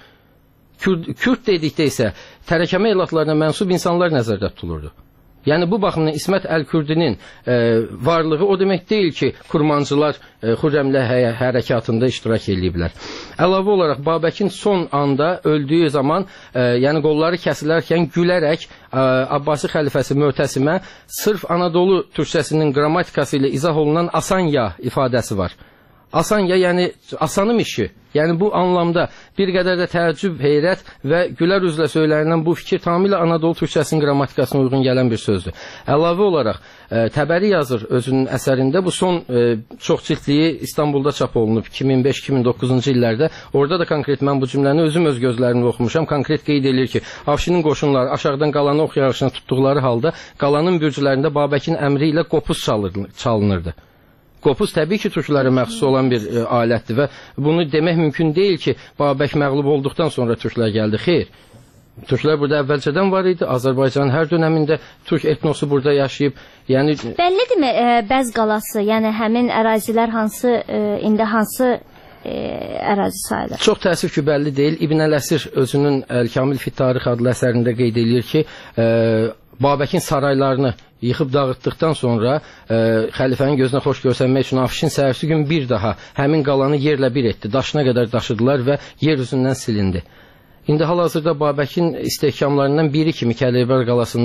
Kürd dedikdə isə tərəkəmə elatlarına mənsub insanlar nəzərdə tutulurdu. Yəni bu baxımdan İsmət Əl-Kürdinin varlığı o demək deyil ki, Kurmancılar Xürrəmlər hərəkatında iştirak ediblər. Əlavə olaraq Babəkin son anda öldüyü zaman, yəni qolları kəsilərkən gülərək Abbasi xəlifəsi Möhtəsimə sırf Anadolu türkçəsinin qrammatikası ilə izah olunan asan ya ifadəsi var. asan ya, yəni asanım işi. Yəni bu anlamda bir qədər də təəccüb, heyrət və gülər üzlə söylənilən bu fikir tamamilə Anadolu türkçəsinin qrammatikasına uyğun gələn bir sözdür. Əlavə olaraq Təbəri yazır özünün əsərində, bu son çox cildliyi İstanbulda çap olunub 2005-2009-cu illərdə. Orada da konkret mən bu cümləni özüm öz gözlərimlə oxumuşam. Konkret qeyd edir ki, Afşinin qoşunları aşağıdan qalanı ox yarışına tutduqları halda qalanın bürcülərində Babəkin əmri ilə qopuz çalınırdı. Qopuz təbii ki, türklərə məxsus olan bir alətdir və bunu demək mümkün deyil ki, Babək məğlub olduqdan sonra türklər gəldi. Xeyr. Türklər burada əvvəlcədən var idi. Azərbaycanın hər dönəmində türk etnosu burada yaşayıb. Yəni bəllidirmi Bəz qalası, yəni həmin ərazilər indi hansı ərazi sayılır? Çox təəssüf ki, bəlli deyil. İbn Ələsir özünün Əl-Kamil fi Tarix adlı əsərində qeyd edir ki, Babəkin saraylarını yıxıb dağıtdıqdan sonra xəlifənin gözünə xoş görsənmək üçün Afşin səhərsi gün bir daha həmin qalanı yerlə bir etdi. Daşına qədər daşıdılar və yer üzündən silindi. İndi hal-hazırda Babəkin istehkamlarından biri kimi Kəleyber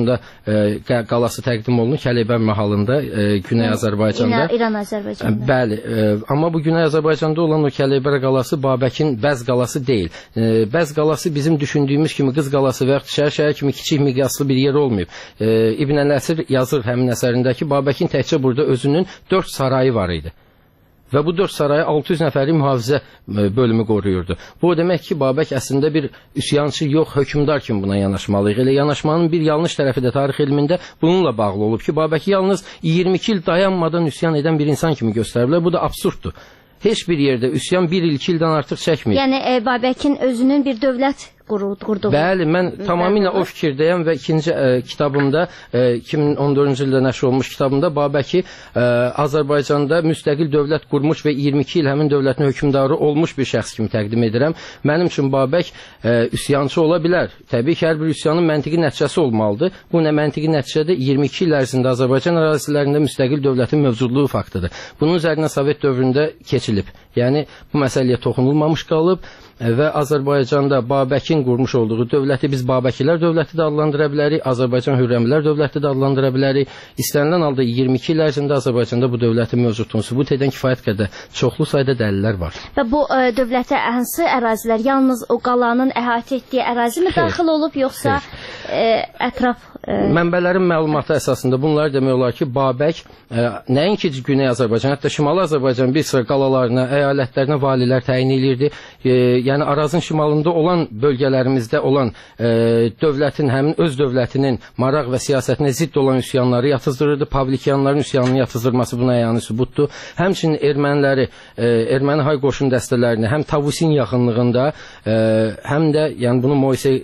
qalası təqdim olunur. Kəleyber mahalında, Güney Azərbaycanda. İran-Azərbaycanda. Bəli, amma bu Güney Azərbaycanda olan o Kəleyber qalası Babəkin Bəz qalası deyil. Bəz qalası bizim düşündüyümüz kimi Qız qalası və yaxud şəhər kimi kiçik miqyaslı bir yer olmayıb. İbn Ələsir yazır həmin əsərində ki, Babəkin təkcə burada özünün 4 sarayı var idi. Və bu 4 sarayı 600 nəfərli mühafizə bölümü qoruyurdu. Bu o demək ki, Babək əslində bir üsyançı yox, hökmdar kimi buna yanaşmalıyıq. Elə yanaşmanın bir yanlış tərəfi də tarix elmində bununla bağlı olub ki, Babəki yalnız 22 il dayanmadan üsyan edən bir insan kimi göstəriblər. Bu da absurddur. Heç bir yerdə üsyan 1 il, 2 ildən artıq çəkmir. Yəni Babəkin özünün bir dövlət qurduğu. Bəli, mən tamamilə o fikirdəyəm və ikinci kitabımda 2014-cü ildə nəşr olmuş kitabımda Babəki Azərbaycanda müstəqil dövlət qurmuş və 22 il həmin dövlətin hökmdarı olmuş bir şəxs kimi təqdim edirəm. Mənim üçün Babək üsyançı ola bilər. Təbii ki, hər bir üsyanın məntiqi nəticəsi olmalıdır. Bu nə məntiqi nəticədə 22 il ərzində Azərbaycan ərazilərində müstəqil dövlətin mövcudluğu faktıdır. Bunun üzərinə Sovet dövründə keçilib. Yəni bu məsələyə toxunulmamış qalıb və Azərbaycanda Babəkin qurmuş olduğu dövləti biz Babəkilər dövləti də adlandıra bilərik, Azərbaycan Hürrəmilər dövləti də adlandıra bilərik. İstənilən halda 22 il ərzində Azərbaycanda bu dövlətin mövcudluğunu sübut edən kifayət qədər çoxlu sayda dəlillər var. Və bu dövlətə hansı ərazilər, yalnız o qalanın əhatə etdiyi ərazi mi daxil olub, yoxsa ətraf? Mənbələrin məlumatı əsasında bunlar demək olar ki, Babək nəinki Güney Azərbaycan, hətta Şimali Azərbaycan bir sıra qalalarına, əyalətlərinə valilər təyin edirdi. Yəni Arazın şimalında olan bölgələrimizdə olan dövlətin, həmin öz dövlətinin maraq və siyasətinə zidd olan üsyanları yatızdırırdı. Pavlikyanların üsyanını yatızdırması buna əyani sübutdur. Həmçinin erməniləri, erməni hay qoşun dəstələrini həm Tavusin yaxınlığında, həm də yəni bunu Moisey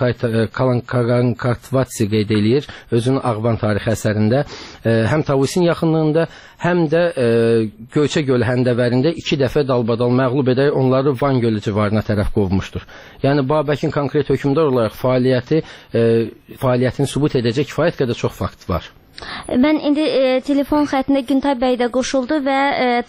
Kalankarvatsi qeyd eləyir özünün Ağban tarixi əsərində. Həm Tavusin yaxınlığında, həm də Göyçə gölü həndəvərində 2 dəfə dalbadal məğlub edərək onları Van gölü civarına tərəf qovmuşdur. Yəni Babəkin konkret hökmdar olaraq fəaliyyətini sübut edəcək kifayət qədər çox fakt var. Mən indi telefon xəttində Güntay bəy də qoşuldu və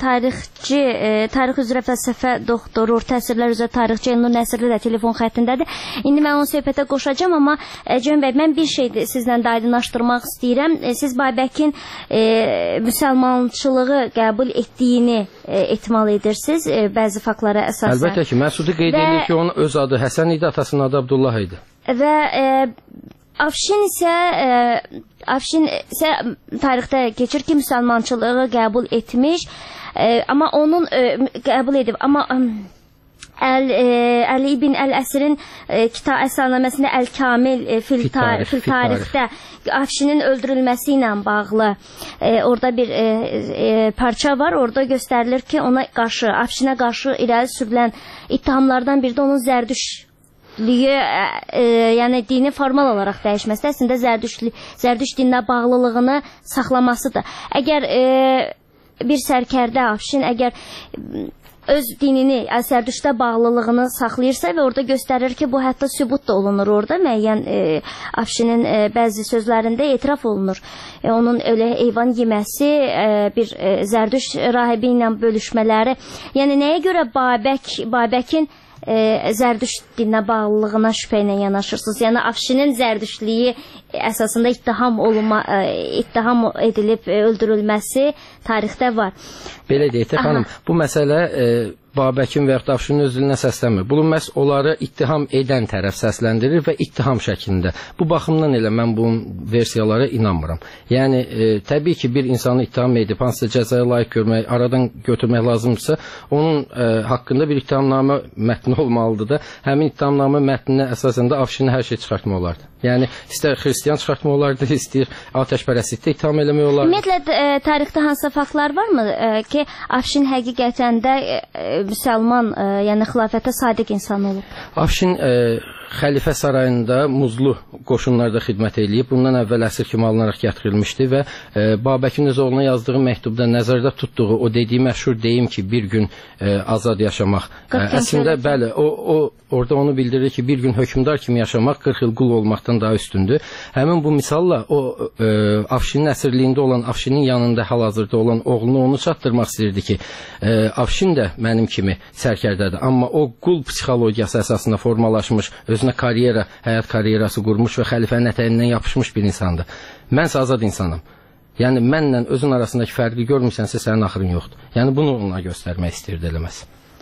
tarix üzrə fəlsəfə doktoru, təsirlər üzrə tarixçi Elnur Nəsirli də telefon xəttindədir. İndi mən onu söhbətə qoşacağam, amma Cəmin bəy, mən bir şey sizlə də aydınlaşdırmaq istəyirəm. Siz Babəkin müsəlmançılığı qəbul etdiyini ehtimal edirsiniz bəzi faktlara əsasən. Əlbəttə ki, Məsudi qeyd edir ki, onun öz adı Həsən idi, atasının adı Abdullah idi. Və Afşin isə tarixdə keçir ki, müsəlmançılığı qəbul etmiş, amma onun qəbul edib, amma Əli ibn Əl-Əsrin əsərnaməsində Əl-Kamil fil tarixdə Afşinin öldürülməsi ilə bağlı orada bir parça var. Orada göstərilir ki, Afşinə qarşı irəli sürülən ittihamlardan biri də onun yəni dini formal olaraq dəyişməsi, əslində Zərdüşt dininə bağlılığını saxlamasıdır. Əgər bir sərkərdə Afşin öz dinini, Zərdüştə bağlılığını saxlayırsa və orada göstərir ki, bu hətta sübut da olunur orada, müəyyən Afşinin bəzi sözlərində etiraf olunur. Onun öyle heyvan yeməsi, bir Zərdüşt rahibi ilə bölüşmələri, yəni nəyə görə Babəkin Zərdüşt dininə bağlılığına şübhə ilə yanaşırsınız? Yəni Afşinin zərdüştlüyü əsasında ittiham edilib öldürülməsi tarixdə var. Belə deyək də xanım, bu məsələ Babəkin və yaxud Afşinin öz dilinə səslənmir. Bunu məhz onları ittiham edən tərəf səsləndirir və ittiham şəklində. Bu baxımdan elə mən bu versiyalara inanmıram. Yəni təbii ki, bir insanı ittiham edib hansısa cəzaya layiq görmək, aradan götürmək lazımdırsa, onun haqqında bir ittihamnamə mətni olmalıdır da. Həmin ittihamnamə mətninə əsasən də Afşini hər şey çıxartmaq olardı. Yəni istər xristian çıxartmaq olardı, istəyir atəşpərəstlikdə ittiham eləmək olardı. Ümumiyyətlə tarixdə hansısa faktlar varmı ki, Afşin həqiqətən də müsəlman, yəni xilafətə sadiq insan olub? Afşin Xəlifə sarayında muzlu qoşunlarda xidmət eləyib. Bundan əvvəl əsir kimi alınaraq gətirilmişdi və Babəkin öz oğluna yazdığı məktubda nəzərdə tutduğu o dediyi məşhur deyim ki, bir gün azad yaşamaq. Əslində bəli, o orada onu bildirir ki, bir gün hökmdar kimi yaşamaq 40 il qul olmaqdan daha üstündür. Həmin bu misalla o Afşinin əsirliyində olan, Afşinin yanında hal-hazırda olan oğlunu onu çatdırmaq istəyirdi ki, Afşin də mənim kimi sərkərdədir. Amma o qul psixologiyası əsasında formalaşmış, özünə karyera, həyat karyerası qurmuş və xəlifənin ətəyindən yapışmış bir insandır. Mənsə azad insanım. Yəni mənlə özün arasındakı fərqi görmürsənsə sənin axırın yoxdur. Yəni bunu ona göstərmək istəyirdi eləməz.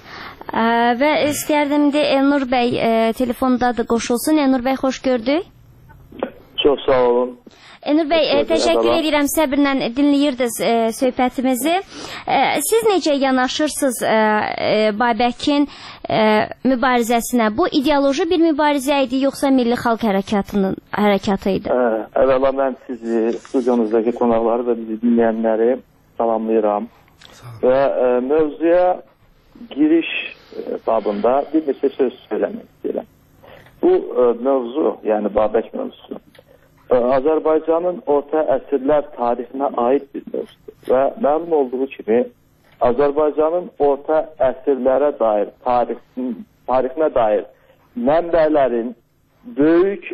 Və istəyərdim də Elnur bəy telefondadır, qoşulsun. Elnur bəy, xoş gördük. Çox sağ olun. Elnur bəy, təşəkkür edirəm, səbirlə dinləyirdiniz söhbətimizi. Siz necə yanaşırsınız Babəkin mübarizəsinə? Bu ideoloji bir mübarizə idi, yoxsa Milli Xalq Hərəkatı idi? Əvvəla mən sizi, studiyonuzdakı qonaqları və bizi dinləyənləri salamlayıram. Və mövzuya giriş babında bir neçə söz söyləmək istəyirəm. Bu mövzu, yəni Babək mövzusu, Azərbaycanın orta əsrlər tarixinə aid bir mövzudur. Və məlum olduğu kimi, Azərbaycanın orta əsrlərə dair, tarixinə dair mənbələrin böyük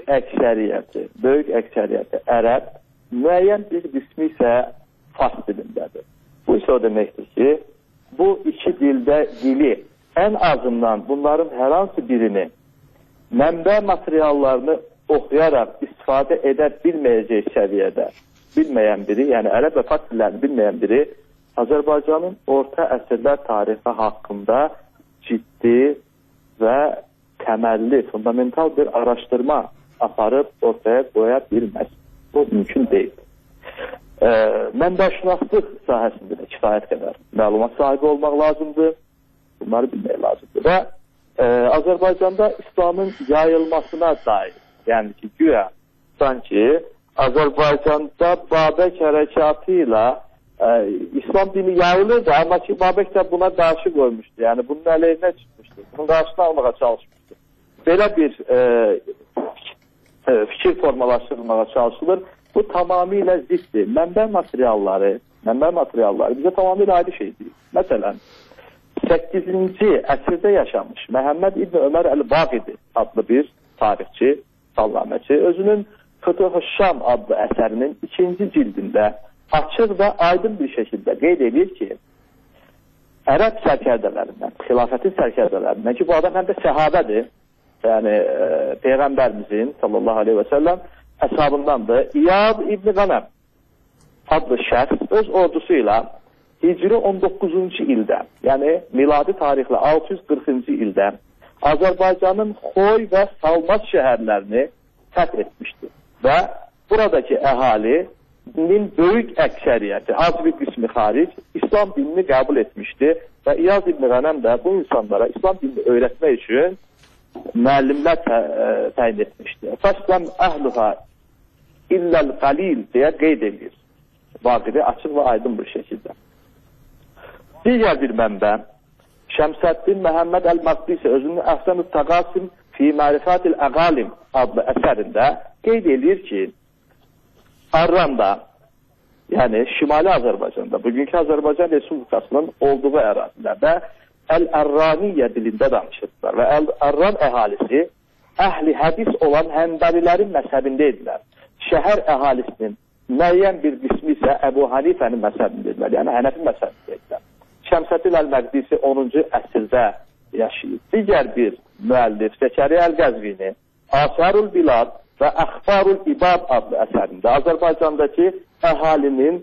əksəriyyəti ərəb, müəyyən bir qismi isə fars dilindədir. Bu isə o deməkdir ki, bu iki dili ən azından bunların hər hansı birini mənbə materiallarını oxuyaraq istifadə edə bilməyəcək səviyyədə bilməyən biri, yəni ərəb və fars dillərini bilməyən biri Azərbaycanın orta əsrlər tarixi haqqında ciddi və təməlli, fundamental bir araşdırma aparıb ortaya qoya bilməz. Bu mümkün deyil. Mənbəşünaslıq sahəsində də kifayət qədər məlumat sahibi olmaq lazımdır. Bunları bilmək lazımdır. Və Azərbaycanda İslamın yayılmasına dair, yəni ki, güya sanki Azərbaycanda Babək hərəkatı ilə İslam dini yayılırdı, amma ki, Babək də buna qarşı qoymuşdu. Yəni, bunun əleyhinə çıxmışdı. Bunun qarşısını almağa çalışmışdı. Belə bir fikir formalaşdırılmağa çalışılır. Bu tamamilə ziddir. Mənbə materialları bizə tamamilə ayrı şeydir. Məsələn, 8-ci əsrdə yaşamış Məhəmməd İbn Ömər Əl-Bağidi adlı bir tarixçi, sallaməçi, özünün Fütuh-u Şam adlı əsərinin 2-ci cildində açıq və aydın bir şəkildə qeyd edir ki, ərəb sərkərdələrindən, xilafətin sərkərdələrindən ki, bu adam həm də səhabədir, yəni Peyğəmbərimizin sallallahu aleyhi və səlləm əshabındandır. İyad İbn Qənəm adlı şəxs öz ordusu ilə Hicri 19-cu ildə, yəni miladi tarixlə 640-cı ildə Azərbaycanın Xoy və Salmat şəhərlərini fəth etmişdir. Və buradakı əhalinin böyük əksəriyyəti, az bir qismi xaric, İslam dinini qəbul etmişdi və İyaz İbn Qənəm də bu insanlara İslam dinini öyrətmək üçün müəllimlər təyin etmişdi. Fəsləm əhluha illəl qalil deyə qeyd edir. Vaqidi açıq və aydın bir şəkildə. Digər bir mənbə, Şəmsəddin Məhəmməd Əl-Maqdisi özünün Əhsən-ı Təqasim fi Mərifətil Əqalim adlı əsərində qeyd edir ki, Arranda, yəni Şimali Azərbaycanda, bugünkü Azərbaycan Respublikasının olduğu ərazilərdə Əl-Ərraniyyə dilində danışırdılar və Əl-Ərran əhalisi əhli hədis olan Həmbəlilərin məzhəbində idilər. Şəhər əhalisinin müəyyən bir qismi isə Əbu Hanifənin məzhəbində idilər, yəni Hənəfi məzhəbində idilər. Şəmsəddin Əl-Məqdisi 10-cu əsrdə yaşayır. Digər bir müəllif Zəkəriyyə Əl-Qəzvini Asarul Bilad və Əxbarul İbad adlı əsərində Azərbaycandakı əhalinin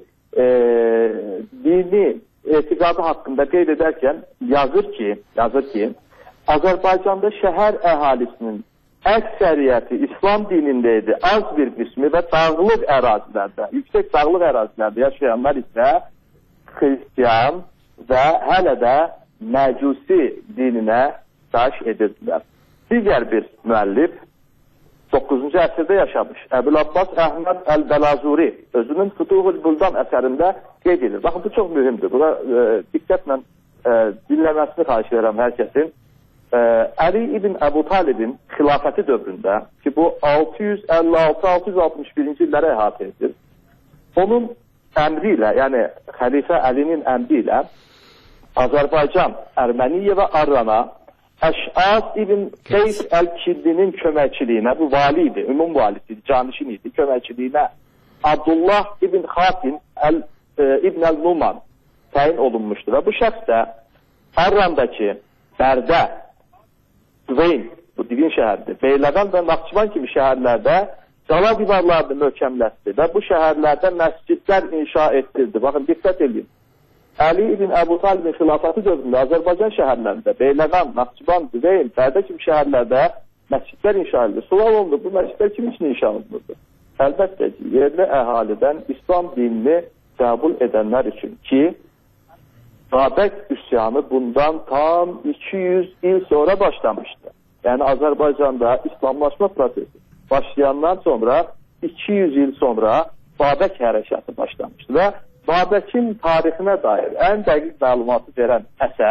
dini etiqadı haqqında qeyd edərkən yazır ki, Azərbaycanda şəhər əhalisinin əksəriyyəti İslam dinində idi, az bir qismi və dağlıq ərazilərdə, yüksək dağlıq ərazilərdə yaşayanlar isə xristiyan və hələ də məcusi dininə daş edirdilər. Digər bir müəllif 9-cu əsrdə yaşamış Əbul Abbas Əhməd Əl-Bəlazuri özünün Futuhul Buldan əsərində qeyd edir. Baxın, bu çox mühümdür. Buna diqqətlə dinləməsini xahiş edirəm hər kəsin. Əli ibn Əbu Talibin xilafəti dövründə ki, bu 656-661-ci illərə əhatə edir. Onun əmri ilə, yəni xəlifə Əlinin əmri ilə Azərbaycan, Erməniyə və Arrana Əş'as ibn Qeys Əl-Kiddinin köməkçiliyinə, bu vali idi, ümum valisi idi, canişin idi, köməkçiliyinə Abdullah ibn Xatin ibn Əl-Numan təyin olunmuşdur və bu şəxs də Arrandakı Bərdə, Düveyn, bu divin şəhərdir, Beyləqan və Naxçıvan kimi şəhərlərdə qala divarlarını möhkəmlətdi və bu şəhərlərdə məscidlər inşa etdirdi. Baxın, diqqət edin. Əli ibn Əbu Talibin xilafəti dövründə Azərbaycan şəhərlərində, Beyləqan, Naxçıvan, Düveyn, Bərdə kimi şəhərlərdə məscidlər inşa edilir. Sual olundu, bu məscidlər kim üçün inşa olunurdu? Əlbəttə ki, yerli əhalidən İslam dinini qəbul edənlər üçün ki, Babək üsyanı bundan tam 200 il sonra başlamışdı. Yəni Azərbaycanda İslamlaşma prosesi başlayandan sonra 200 il sonra Babək hərəkatı başlamışdı və Babəkin tarixinə dair ən dəqiq məlumatı verən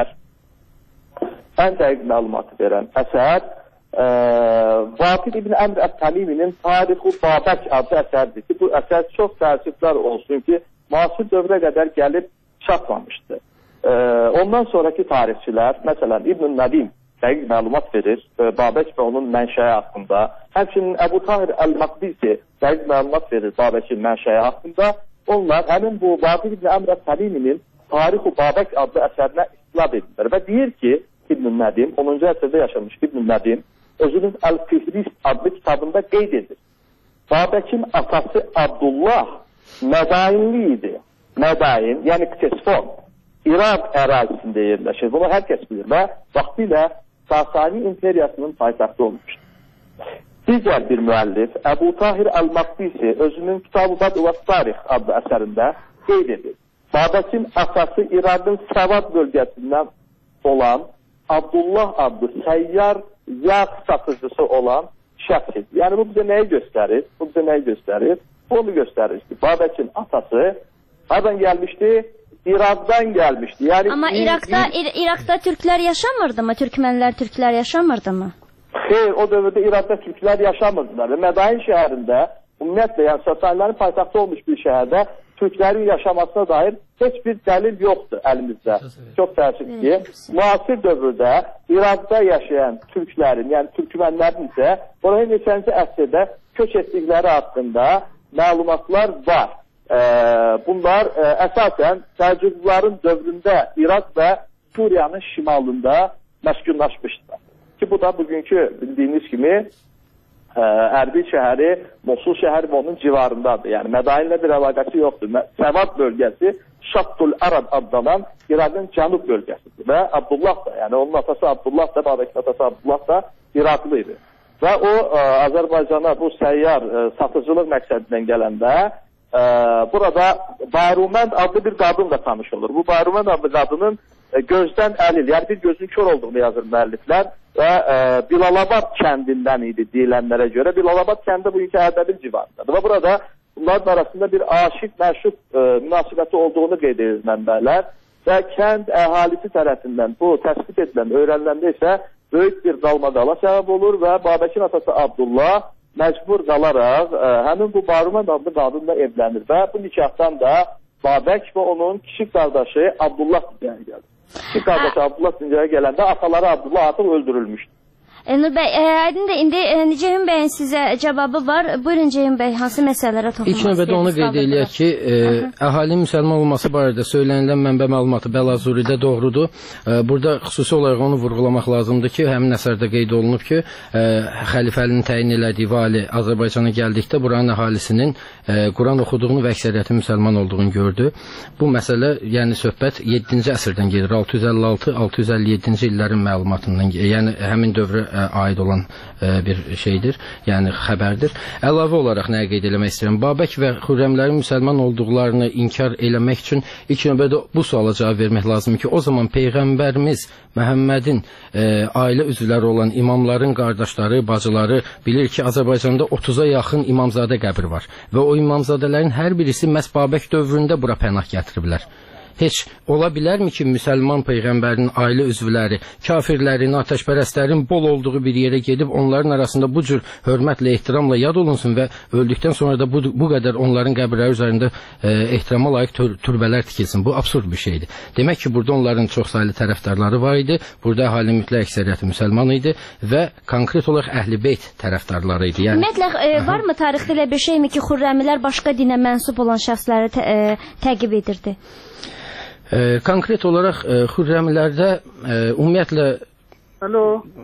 əsər Vaqid ibn Əmr Ət-Təmiminin Tarixu Babək adlı əsərdir ki, bu əsər çox təəssüflər olsun ki, müasir dövrə qədər gəlib çatmamışdı. Ondan sonraki tarixçilər, məsələn İbn Nədim dəqiq məlumat verir Babək və onun mənşəyi haqqında. Həmçinin Əbu Tahir Əl-Maqdisi dəqiq məlumat verir Babəkin mənşəyi haqqında. Onlar həmin bu Vaqid ibn Əmr Ət-Təmiminin Tarixu Babək adlı əsərinə istinad edirlər və deyir ki, İbn Nədim, 10-cu əsrdə yaşamış İbn Nədim özünün Əl-Fihrist adlı kitabında qeyd edir. Babəkin atası Abdullah Mədainli idi. Mədain, yəni Ktesfon, İraq ərazisində yerləşir. Bunu hər kəs bilir və vaxtilə Sasani imperiyasının paytaxtı olmuşdur. Digər bir müəllif Əbu Tahir Əl-Maqdisi özünün Kitab-ı Bad və Tarix adlı əsərində qeyd edir. Babəkin atası İraqın Səvad bölgəsindən olan Abdullah adlı səyyar yağ satıcısı olan şəxs. Yəni bu bizə nəyi göstərir? Onu göstərir ki, Babəkin atası hardan gəlmişdi? İraqdan gəlmişdi. Yəni amma İraqda türklər yaşamırdı mı? Türklər yaşamırdı mı? Xeyr, o dövrdə İraqda türklər yaşamırdılar və Mədain şəhərində ümumiyyətlə, yəni Sasanilərin paytaxtı olmuş bir şəhərdə türklərin yaşamasına dair heç bir dəlil yoxdur əlimizdə. Çox təəssüf ki, müasir dövrdə İraqda yaşayan türklərin, yəni türkmənlərin isə oraya neçənci əsrdə köç etdikləri haqqında məlumatlar var. Bunlar əsasən Səlcuqluların dövründə İraq və Suriyanın şimalında məskunlaşmışdılar. Ki bu da bugünkü bildiyiniz kimi Ərbil şəhəri, Mosul şəhəri və onun civarındadır. Yəni Mədainlə bir əlaqəsi yoxdur. Səvad bölgəsi Şattul Arab adlanan İraqın cənub bölgəsidir. Və Abdullah da, yəni onun atası Abdullah da, Babəkin atası Abdullah da İraqlı idi. Və o Azərbaycana bu səyyar satıcılıq məqsədindən gələndə burada Bayrumənd adlı bir qadınla tanış olur. Bu Bayrumənd adlı qadının gözdən əlil, yəni bir gözün kör olduğunu yazır müəlliflər və Bilalabad kəndindən idi deyilənlərə görə. Bilalabad kəndi bugünkü Ərdəbil civarındadır və burada bunların arasında bir aşiq-məşuq münasibəti olduğunu qeyd edir mənbələr və kənd əhalisi tərəfindən bu təsbit edilən, öyrəniləndə isə böyük bir qalmaqala səbəb olur və Babəkin atası Abdullah məcbur qalaraq həmin bu Bayrumənd adlı qadınla evlənir və bu nikahdan da Babək və onun kiçik qardaşı Abdullah dünyaya gəlir. Kiçik qardaşı Abdullah dünyaya gələndə ataları Abdullah artıq öldürülmüşdür. Elnur bəy, aydındır, indi Ceyhun bəyin sizə cavabı var. Buyurun Ceyhun bəy, hansı məsələlərə toxunmaq İlk növbədə onu qeyd eləyək ki, əhalinin müsəlman olması barədə söylənilən mənbə məlumatı Bəlazuridə doğrudur. Burada xüsusi olaraq onu vurğulamaq lazımdır ki, həmin əsərdə qeyd olunub ki, xəlifəlinin təyin elədiyi vali Azərbaycana gəldikdə buranın əhalisinin Quran oxuduğunu və əksəriyyətin müsəlman olduğunu gördü. Bu məsələ, yəni söhbət 7-ci əsrdən gedir, 656-657-ci illərin məlumatından, yəni həmin dövrə aid olan bir şeydir, yəni xəbərdir. Əlavə olaraq nəyə qeyd eləmək istəyirəm? Babək və Xürrəmlərin müsəlman olduqlarını inkar eləmək üçün ilk növbədə bu suala cavab vermək lazımdır ki, o zaman Peyğəmbərimiz Məhəmmədin ailə üzvləri olan imamların qardaşları, bacıları bilir ki, Azərbaycanda 30-a yaxın imamzadə qəbri var və o imamzadələrin hər birisi məhz Babək dövründə bura pənah gətiriblər. Heç ola bilərmi ki, müsəlman Peyğəmbərin ailə üzvləri, kafirlərin, atəşpərəstlərin bol olduğu bir yerə gedib onların arasında bu cür hörmətlə, ehtiramla yad olunsun və öldükdən sonra da bu qədər onların qəbirləri üzərində ehtirama layiq türbələr tikilsin. Bu absurd bir şeydir. Demək ki, burada onların çoxsaylı tərəfdarları var idi, burada əhalinin mütləq əksəriyyəti müsəlman idi və konkret olaraq Əhl-i-Beyt tərəfdarları idi. Ümumiyyətlə, varmı tarixdə elə bir şeymi ki, Xürrəmilər başqa dinə mənsub olan şəxsləri təqib edirdi? Konkret olaraq Xürrəmlərdə ümumiyyətlə... Alo.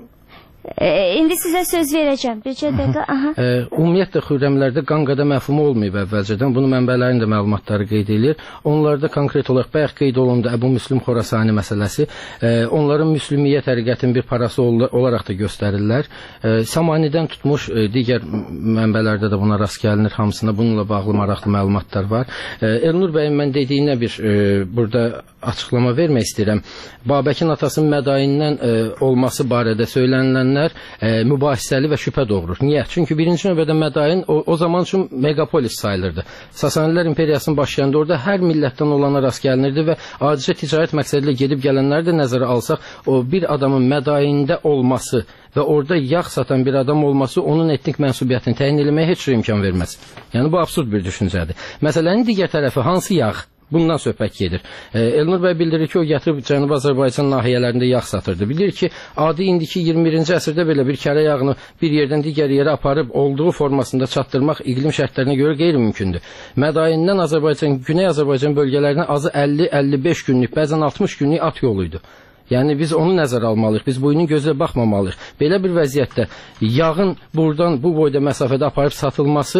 İndi sizə söz verəcəm. Bircə dəqiqə. Ümumiyyətlə Xürrəmlərdə qanqada məfhumu olmayıb əvvəlcədən. Bunu mənbələrin də məlumatları qeyd edir. Onlarda konkret olaraq bayaq qeyd olundu Əbu Müslim Xorasani məsələsi. Onların müslümiyyə təriqətinin bir parası olaraq da göstərirlər. Samanidən tutmuş digər mənbələrdə də buna rast gəlinir hamısına. Bununla bağlı maraqlı məlumatlar var. Elnur bəyin mən dediyinə bir burada açıqlama vermək istəyirəm. Babəkin atasının Mədayindən olması barədə söylənilənlər mübahisəli və şübhə doğurur. Niyə? Çünki birinci növbədə Mədayin o zaman üçün megapolis sayılırdı. Sasanilər imperiyasının başlayanında orada hər millətdən olana rast gəlinirdi və adicə ticarət məqsədilə gedib gələnləri də nəzərə alsaq, o bir adamın Mədayində olması və orada yağ satan bir adam olması onun etnik mənsubiyyətini təyin etməyə heç bir imkan verməz. Yəni bu absurd bir düşüncədir. Məsələnin digər tərəfi hansı yağ? Bundan söhbət gedir. Elnur bəy bildirir ki, o gətirib Cənubi Azərbaycan nahiyələrində yağ satırdı. Bilir ki, adi indiki 21-ci əsrdə belə bir kərə yağını bir yerdən digər yerə aparıb olduğu formasında çatdırmaq iqlim şərtlərinə görə qeyri-mümkündür. Mədayindən Azərbaycan, Güney Azərbaycan bölgələrinə azı 50-55 günlük, bəzən 60 günlük at yoluydu. Yəni biz onu nəzərə almalıyıq, biz boyunun gözlə baxmamalıyıq. Belə bir vəziyyətdə yağın buradan bu boyda məsafədə aparıb satılması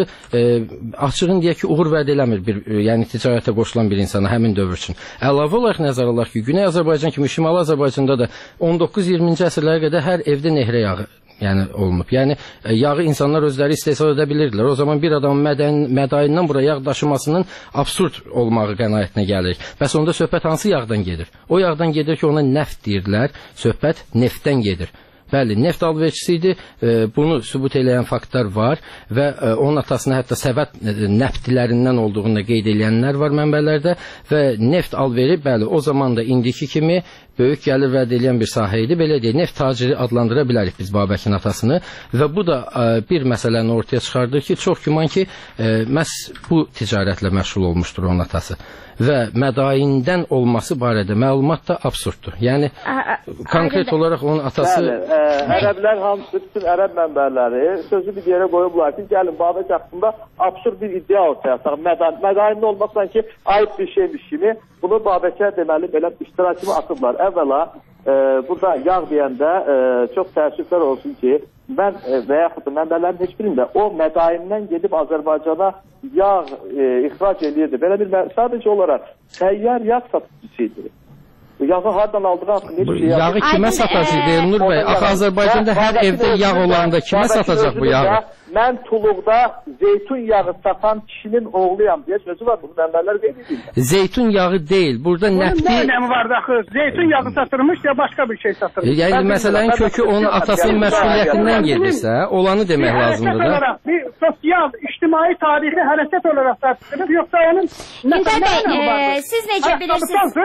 açığın deyək ki, uğur vəd eləmir yəni ticarətə qoşulan bir insana həmin dövr üçün. Əlavə olaraq nəzərə alaq ki, Güney Azərbaycan kimi Şimali Azərbaycanda da 19-20-ci əsrlərə qədər hər evdə nehrə yağı olunub. Yəni yağı insanlar özləri istehsal edə bilirdilər. O zaman bir adamın Mədayindən bura yağ daşımasının absurd olmağı qənaətinə gəlir. Bəs onda söhbət hansı yağdan gedir? O yağdan gedir ki, ona neft deyirlər. Söhbət neftdən gedir. Bəli, neft alverçisi idi. Bunu sübut eləyən faktlar var və onun atasına hətta Səvət nəftlərindən olduğunu qeyd edənlər var mənbələrdə və neft alveri, bəli, o zaman da indiki kimi böyük gəlir vəd edən bir sahə idi. Belə deyək, neft taciri adlandıra bilərik biz Babəkin atasını və bu da bir məsələni ortaya çıxardır ki, çox güman ki, məhz bu ticarətlə məşğul olmuşdur onun atası. Və Mədayindən olması barədə məlumat da absurddur. Yəni, konkret olaraq onun atası... Bəli, ərəblər hamısı, bütün ərəb mənbələri sözü bir yerə qoyublar ki, gəlin Babək haqqında absurd bir iddia ortaya çıxaq. Mədayində olmaq sanki ayıb bir şeymiş kimi bunu Babəkə deməli belə iştirakımı atıblar. Əvvəla, burada yağ deyəndə çox təəssüflər olsun ki, mən və yaxud da mənbələrin heç birində o Mədayindən gedib Azərbaycana yağ ixrac edirdi. Belə bir sadəcə olaraq səyyar yağ satıcısı idi. Yağı hardan aldığı haqqında heç şey... Yağı kimə satacaq Elnur bəy? Axı Azərbaycanda hər evdə yağ olanda kimə satacaq bu yağı? Mən Tuluqda zeytun yağı satan kişinin oğluyam deyə sözü var. Bunu mənbələr qeyd edirlər. Zeytun yağı deyil. Burada nəfti... Bunun nə önəmi var da axı? Zeytun yağı satılmış ya başqa bir şey satılmış. Yəni məsələnin kökü onun atasının məşğuliyyətindən gedirsə, olanı demək lazımdır da. Bir sosial, ictimai, tarixi hərəkət olaraq satılır, yoxsa onun... Güntay bəy, siz necə bilirsiniz?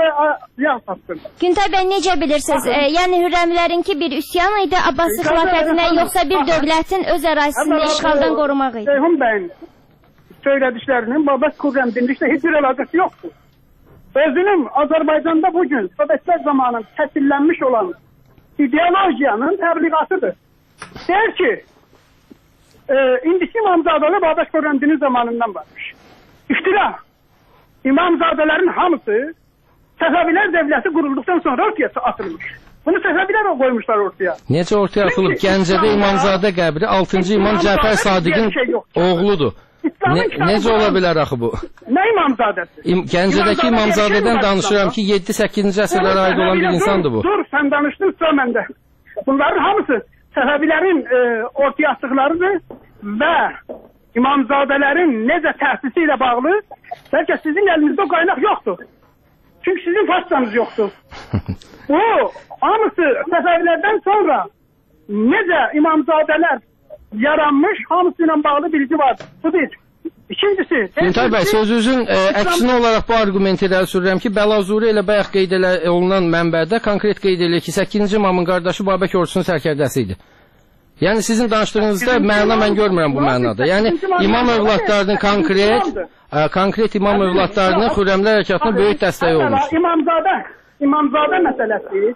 Güntay bəy, necə bilirsiniz? Yəni Hürrəmlərinki bir üsyan idi, Abbasi xilafətinə, yoxsa bir dövlətin öz ərazisini işğaldan qorumaq idi? Ceyhun bəyin söylədiklərinin Babək Xürrəm dinliklə heç bir əlaqəsi yoxdur. Özünün Azərbaycanda bugün Sovetlər zamanı təsirlənmiş olan ideolojiyanın təbliğatıdır. Deyir ki, indiki İmamzadələr Babək Xürrəmdinin zamanından varmış. İftira. İmamzadələrin hamısı Səfəvilər dövləti qurulduqdan sonra ortaya atılmış. Bunu Səfəvilər qoymuşlar ortaya. Necə ortaya atılıb? Gəncədə İmamzadə qəbri 6-cı İmam Cəfər Sadiqin oğludur. Necə ola bilər axı bu? Nə İmamzadəsi? Gəncədəki İmamzadədən danışıram ki, 7-8-ci əsrlərə aid olan bir insandır bu. Dur, sən danışdın, sıra məndə. Bunların hamısı Səfəvilərin ortaya atdıqlarıdır və İmamzadələrin necə təsisi ilə bağlı, bəlkə sizin əlinizdə qaynaq yoxdur. Çünki sizin façanız yoxdur. Bu, hamısı Səfəvilərdən sonra necə İmamzadələr yaranmış, hamısı ilə bağlı bilgi var. Bu bir. İkincisi... Güntay bəy, sözünüzün əksinə olaraq bu argumenti irəli sürürəm ki, Bəlazuri ilə bayaq qeyd olunan mənbədə konkret qeyd edilir ki, 8-ci imamın qardaşı Babək ordusunun sərkərdəsi idi. Yəni sizin danışdığınızda məna mən görmürəm bu mənada. Yəni imam övladlarının konkret imam övladlarının Xürrəmlər hərəkatına böyük dəstəyi olmuşdur. İmamzadə məsələsi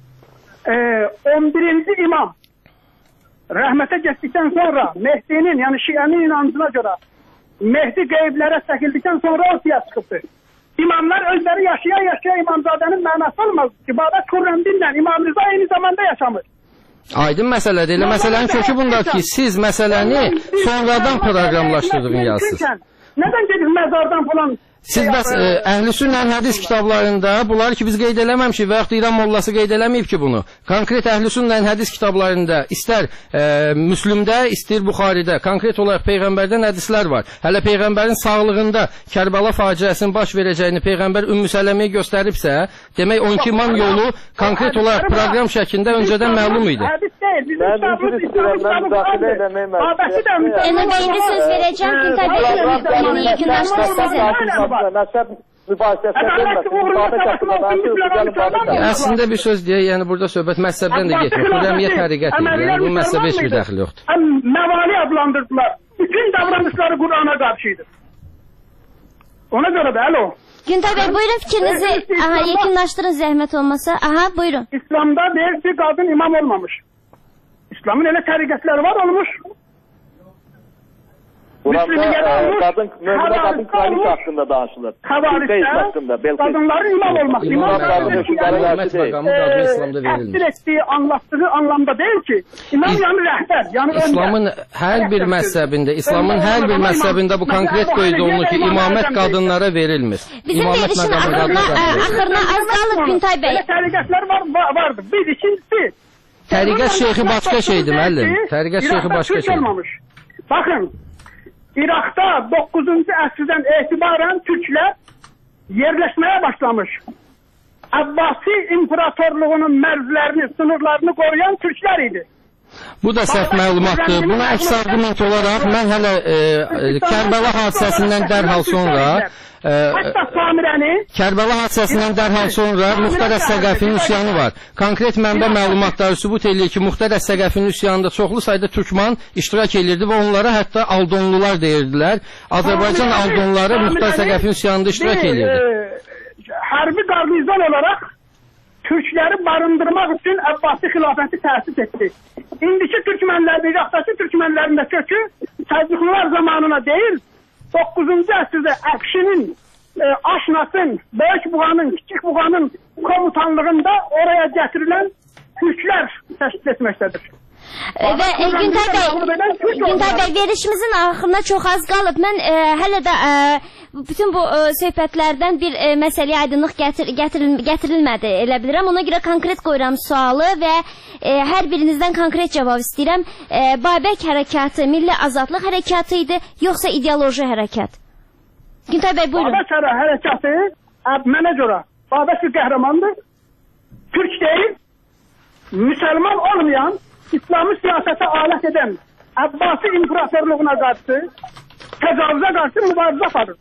11-ci imam rəhmətə getdikdən sonra Mehdinin, yəni Şiənin inancına görə Mehdi qeyblərə çəkildikdən sonra ortaya çıxıbdır. İmamlar özləri yaşaya İmamzadənin mənası olmaz ki, Babək Xürrəmdinlə İmam Rıza eyni zamanda yaşamır. Aydın məsələdir. Elə məsələnin kökü bundadır ki, siz məsələni sonradan proqramlaşdırdığını yazsınız. Nədən gedib məzardan falan? Siz bəs Əhl-i-Sünnə hədis kitablarında bunları ki biz qeyd eləməmişik və yaxud İran mollası qeyd eləməyib ki bunu. Konkret Əhl-i-Sünnə hədis kitablarında istər Müslümdə, istər Buxaridə konkret olaraq Peyğəmbərdən hədislər var. Hələ Peyğəmbərin sağlığında Kərbəla faciəsinin baş verəcəyini Peyğəmbər Ümmü Sələməyə göstəribsə, demək 12 imam yolu konkret olaraq proqram şəklində öncədən məlum idi. Hədis deyil, bizim kitabımız İslam'ın müdaxilə eləmək məqsədi. İndi söz verəcəm ki, təbii yekunlaşdıq sizə. Əslində bir söz deyək, yəni burada söhbət məzhəbdən də getmir. Xürrəmiyyət təriqət edir. Yəni bu məzhəbə heç bir dəxli yoxdur. Məvali adlandırdılar. Bütün davranışları Qur'ana qarşıydı. Ona görə də, alo. Güntay bəy, buyurun fikrinizi yekunlaşdırın zəhmət olmasa. Aha, buyurun. İslamda deyir ki, qadın imam olmamış. İslamın elə təriqətləri var olmuş. Burada müminə qadın kraliç haqqında danışılır. Xəvarişdə qadınların imam olmaq. İmam təsdir etdiyi, anlattığı anlamda deyil ki, imam yəni rəhbər, yəni öndə. İslamın hər bir məzhəbində bu konkret qeyd olunur ki, imamət qadınlara verilmir. Bizim verilişin axırına az qalıb Güntay bəy. Təriqətlər vardır. Bir, ikincisi. Təriqət şeyxi başqa şeydir, müəllim. Təriqət şeyxi başqa şeydir. Baxın. İraqda 9-cu əsrdən etibarən türklər yerləşməyə başlamış. Abbasi imperatorluğunun mərzlərini, sınırlarını qoruyan türklər idi. Bu da səhv məlumatdır. Buna əks arqument olaraq mən hələ Kərbəla hadisəsindən dərhal sonra Kərbəla hadisəsindən dərhal sonra Muxtar Əs-Səqəfinin üsyanı var. Konkret mənbə məlumatları sübut eləyir ki, Muxtar Əs-Səqəfinin üsyanında çoxlu sayda türkman iştirak edirdi və onlara hətta Aldonlular deyirdilər. Azərbaycan Aldonları Muxtar Əs-Səqəfinin üsyanında iştirak edirdi. Hərbi qarnizon olaraq Türkləri barındırmaq üçün Əbbasi xilafəti təsis etdi. İndiki Türkmənlərdə, İraqdakı Türkmənlərin də kökü Səlcuqlular zamanına deyil, 9-cu əsrdə Əqşinin, Aşnasın, Böyük Buğanın, Kiçik Buğanın komutanlığında oraya gətirilən Türklər təşkil etməkdədir. Və Güntay bəy, verilişimizin axırına çox az qalıb. Mən hələ də bütün bu söhbətlərdən bir məsələyə aydınlıq gətirilmədi, elə bilirəm. Ona görə konkret qoyuram sualı və hər birinizdən konkret cavab istəyirəm. Babək hərəkatı milli azadlıq hərəkatı idi, yoxsa ideoloji hərəkat? Güntay bəy, buyurun. Babək hərəkatı mənə görə Babək bir qəhrəmandır, türk deyil, müsəlman olmayan, İslamı siyasete alet eden Abbasi imparatorluğuna karşı, tecavüze karşı mübarize aparır.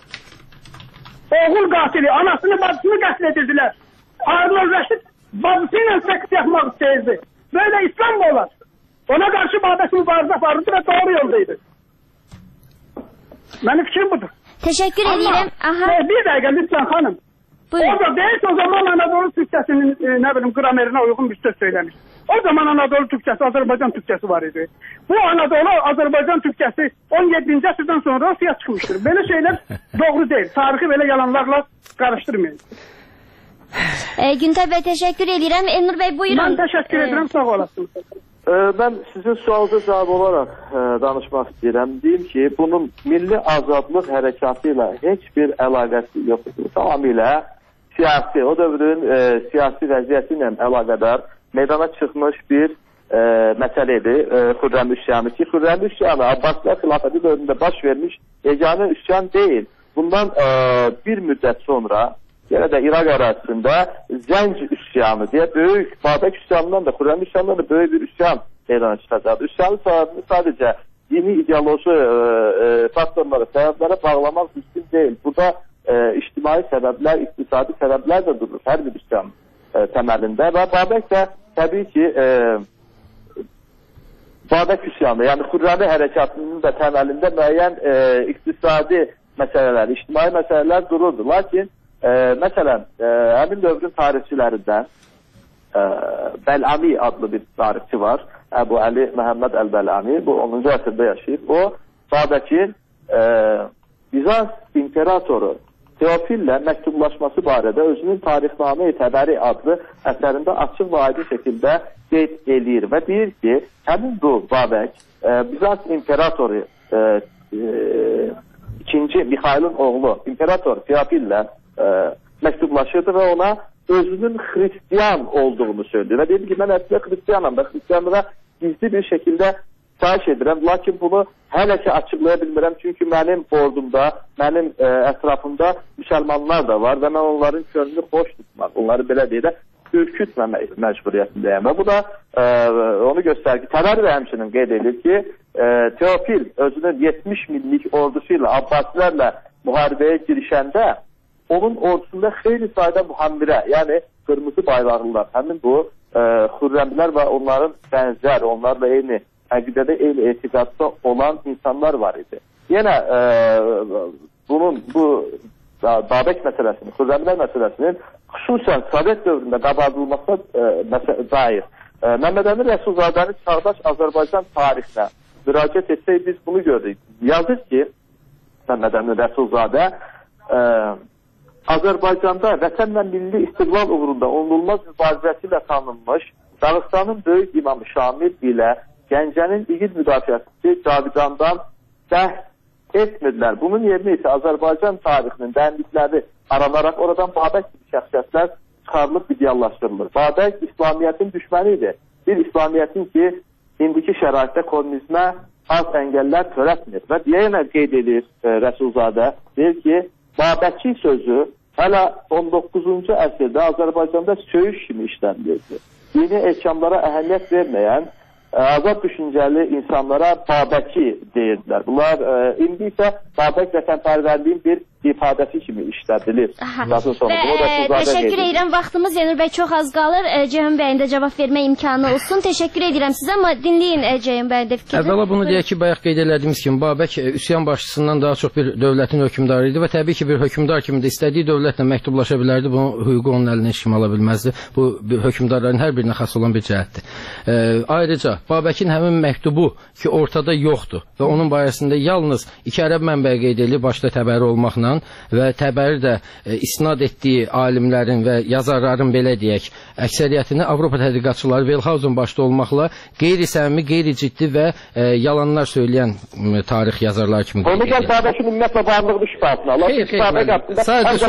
Oğul katili, anasını bacısını katledirdiler. Harun Reşit bacısıyla seks yapmak isteyirdi. Böyle İslam mı olar? Ona karşı Babək mübarize aparırdı ve doğru yoldaydı. Benim fikrim budur. Teşekkür ederim. Bir dakika lütfen hanım. Orada deyirsə o zaman Anadolu Türkçəsinin nə bilim qramerinə uyğun bir söz söyləmiş. O zaman Anadolu Türkçəsi, Azərbaycan Türkçəsi var idi. Bu Anadolu, Azərbaycan Türkçəsi 17-ci əsrdən sonra ortaya çıxmışdır. Belə şeylər doğru deyil. Tarixi belə yalanlarla qarışdırmayın. Güntər bəy, təşəkkür edirəm. Elnur bəy, buyurun. Mən təşəkkür edirəm, sağ olasınız. Ben sizin sualınıza cevap olarak danışmak istəyirəm. Deyim ki, bunun milli azadlıq hərəkatı ilə heç bir əlaqəsi yoxdur. Tamamilə siyasi, o dövrün siyasi vəziyyəti ilə əlaqədar meydana çıxmış bir məsələdir Xürrəm üsyanı ki, Xürrəm üsyanı Abbasilər xilafəti dövründə baş vermiş yeganə üsyan deyil. Bundan bir müddət sonra yenə də İraq ərazisində Zənc üsyanı deyə böyük, Babək üsyanından da, Xürrəm üsyanından da böyük bir üsyan meydana çıxacaqdır. Üsyanın səbəbini sadəcə dini ideoloji faktorlara, səbəblərə bağlamaq mümkün deyil. Burada ictimai səbəblər, iqtisadi səbəblər də durur hər bir üsyan təməlində və Babək də təbii ki Babək üsyanı, yəni Xürrəmi hərəkatının da təməlində müəyyən iqtisadi məsələlər, ictimai məsələlər dururdu. Lakin məsələn, həmin dövrün tarixçilərindən Bəlami adlı bir tarixçi var. Əbu Əli Məhəmməd Əl-Bəlami, bu 10-cu əsrdə yaşayıb. O, Babəkin Bizans imperatoru Teofillə məktublaşması barədə özünün Tarixnamə-i Təbəri adlı əsərində açıq və aydın şəkildə qeyd eləyir və deyir ki, həmin bu Babək Bizans imperatoru ikinci Mixailin oğlu imperator Teofillə məktublaşırdı və ona özünün xristiyan olduğunu söylüyor. Və dedi ki, mən əslində xristiyanam və xristiyanlığa gizli bir şəkildə xahiş edirəm. Lakin bunu hələ ki açıqlaya bilmirəm. Çünki mənim ordumda, mənim ətrafımda müsəlmanlar da var və mən onların könlünü xoş tutmaq, onları belə deyək, ürkütməmək məcburiyyətindəyəm. Və bu da onu göstərir ki, Təbəri də həmçinin qeyd edir ki, Teofil özünün 70 minlik ordusu ilə Abbasilərlə müharibəyə girişəndə onun ordusunda xeyli sayda mühammirə, yəni qırmızı bayraqlılar, həmin bu Xürrəmlər və onların bənzər, onlarla eyni əqidədə, eyni etiqadda olan insanlar var idi. Yenə bunun bu Babək məsələsinin, Xürrəmlər məsələsinin xüsusən Sovet dövründə qabardılmasına dair Məmməd Əmin Rəsulzadənin çağdaş Azərbaycan tarixinə müraciət etsək biz bunu gördük. Yazır ki, Məmməd Əmin Rəsulzadə Azərbaycanda vətən və milli istiqlal uğrunda onulmaz mübarizəsi ilə tanınmış Dağıstanın böyük imamı Şamil ilə Gəncənin igid müdafiəçisi Cavidandan bəhs etmirlər. Bunun yerinə isə Azərbaycan tarixinin dərinlikləri aralaraq oradan Babək kimi şəxsiyyətlər çıxarılıb ideallaşdırılır. Babək İslamiyyətin düşmənidir. Bir İslamiyyətin ki, indiki şəraitdə kommunizmə az əngəllər törətmir. Və yenə qeyd edir Rəsulzadə, deyir ki, Babəki sözü hələ 19-cu əsrdə Azərbaycanda söyüş kimi işləndirdi. Dini ehkamlara əhəmiyyət verməyən azad düşüncəli insanlara Babəki deyirdilər. Bunlar indi isə Babək vətənpərvərliyin bir ifadəsi kimi işlədilir. Təşəkkür edirəm. Vaxtımız Elnur bəy çox az qalır. Ceyhun bəyin də cavab vermə imkanı olsun. Təşəkkür edirəm sizə, amma dinləyin Ceyhun bəyin də fikrini. Əvvəla bunu deyək ki, bayaq qeyd elədiyimiz kimi Babək üsyan başçısından daha çox bir dövlətin hökmdarı idi və təbii ki, bir hökmdar kimi də istədiyi dövlətlə məktublaşa bilərdi. Bunun hüququ onun əlinə heç kim ala bilməzdi. Bu hökmdarların hər birinə xas olan bir cəhətdir. Ayrıca Babəkin həmin məktubu ki, ortada yoxdur və onun barəsində yalnız iki ərəb mənbəyi qeyd edilir, başda Təbəri olmaqla və Təbəri də isnad etdiyi alimlərin və yazarların belə deyək, əksəriyyətini Avropa tədqiqatçıları Velhausen başda olmaqla qeyri-səmimi, qeyri-ciddi və yalanlar söyləyən tarix yazarlar kimi qeyd edilir. Onu gəl Babəkin ümumiyyətlə varlığı şübhəsini alır. Sadəcə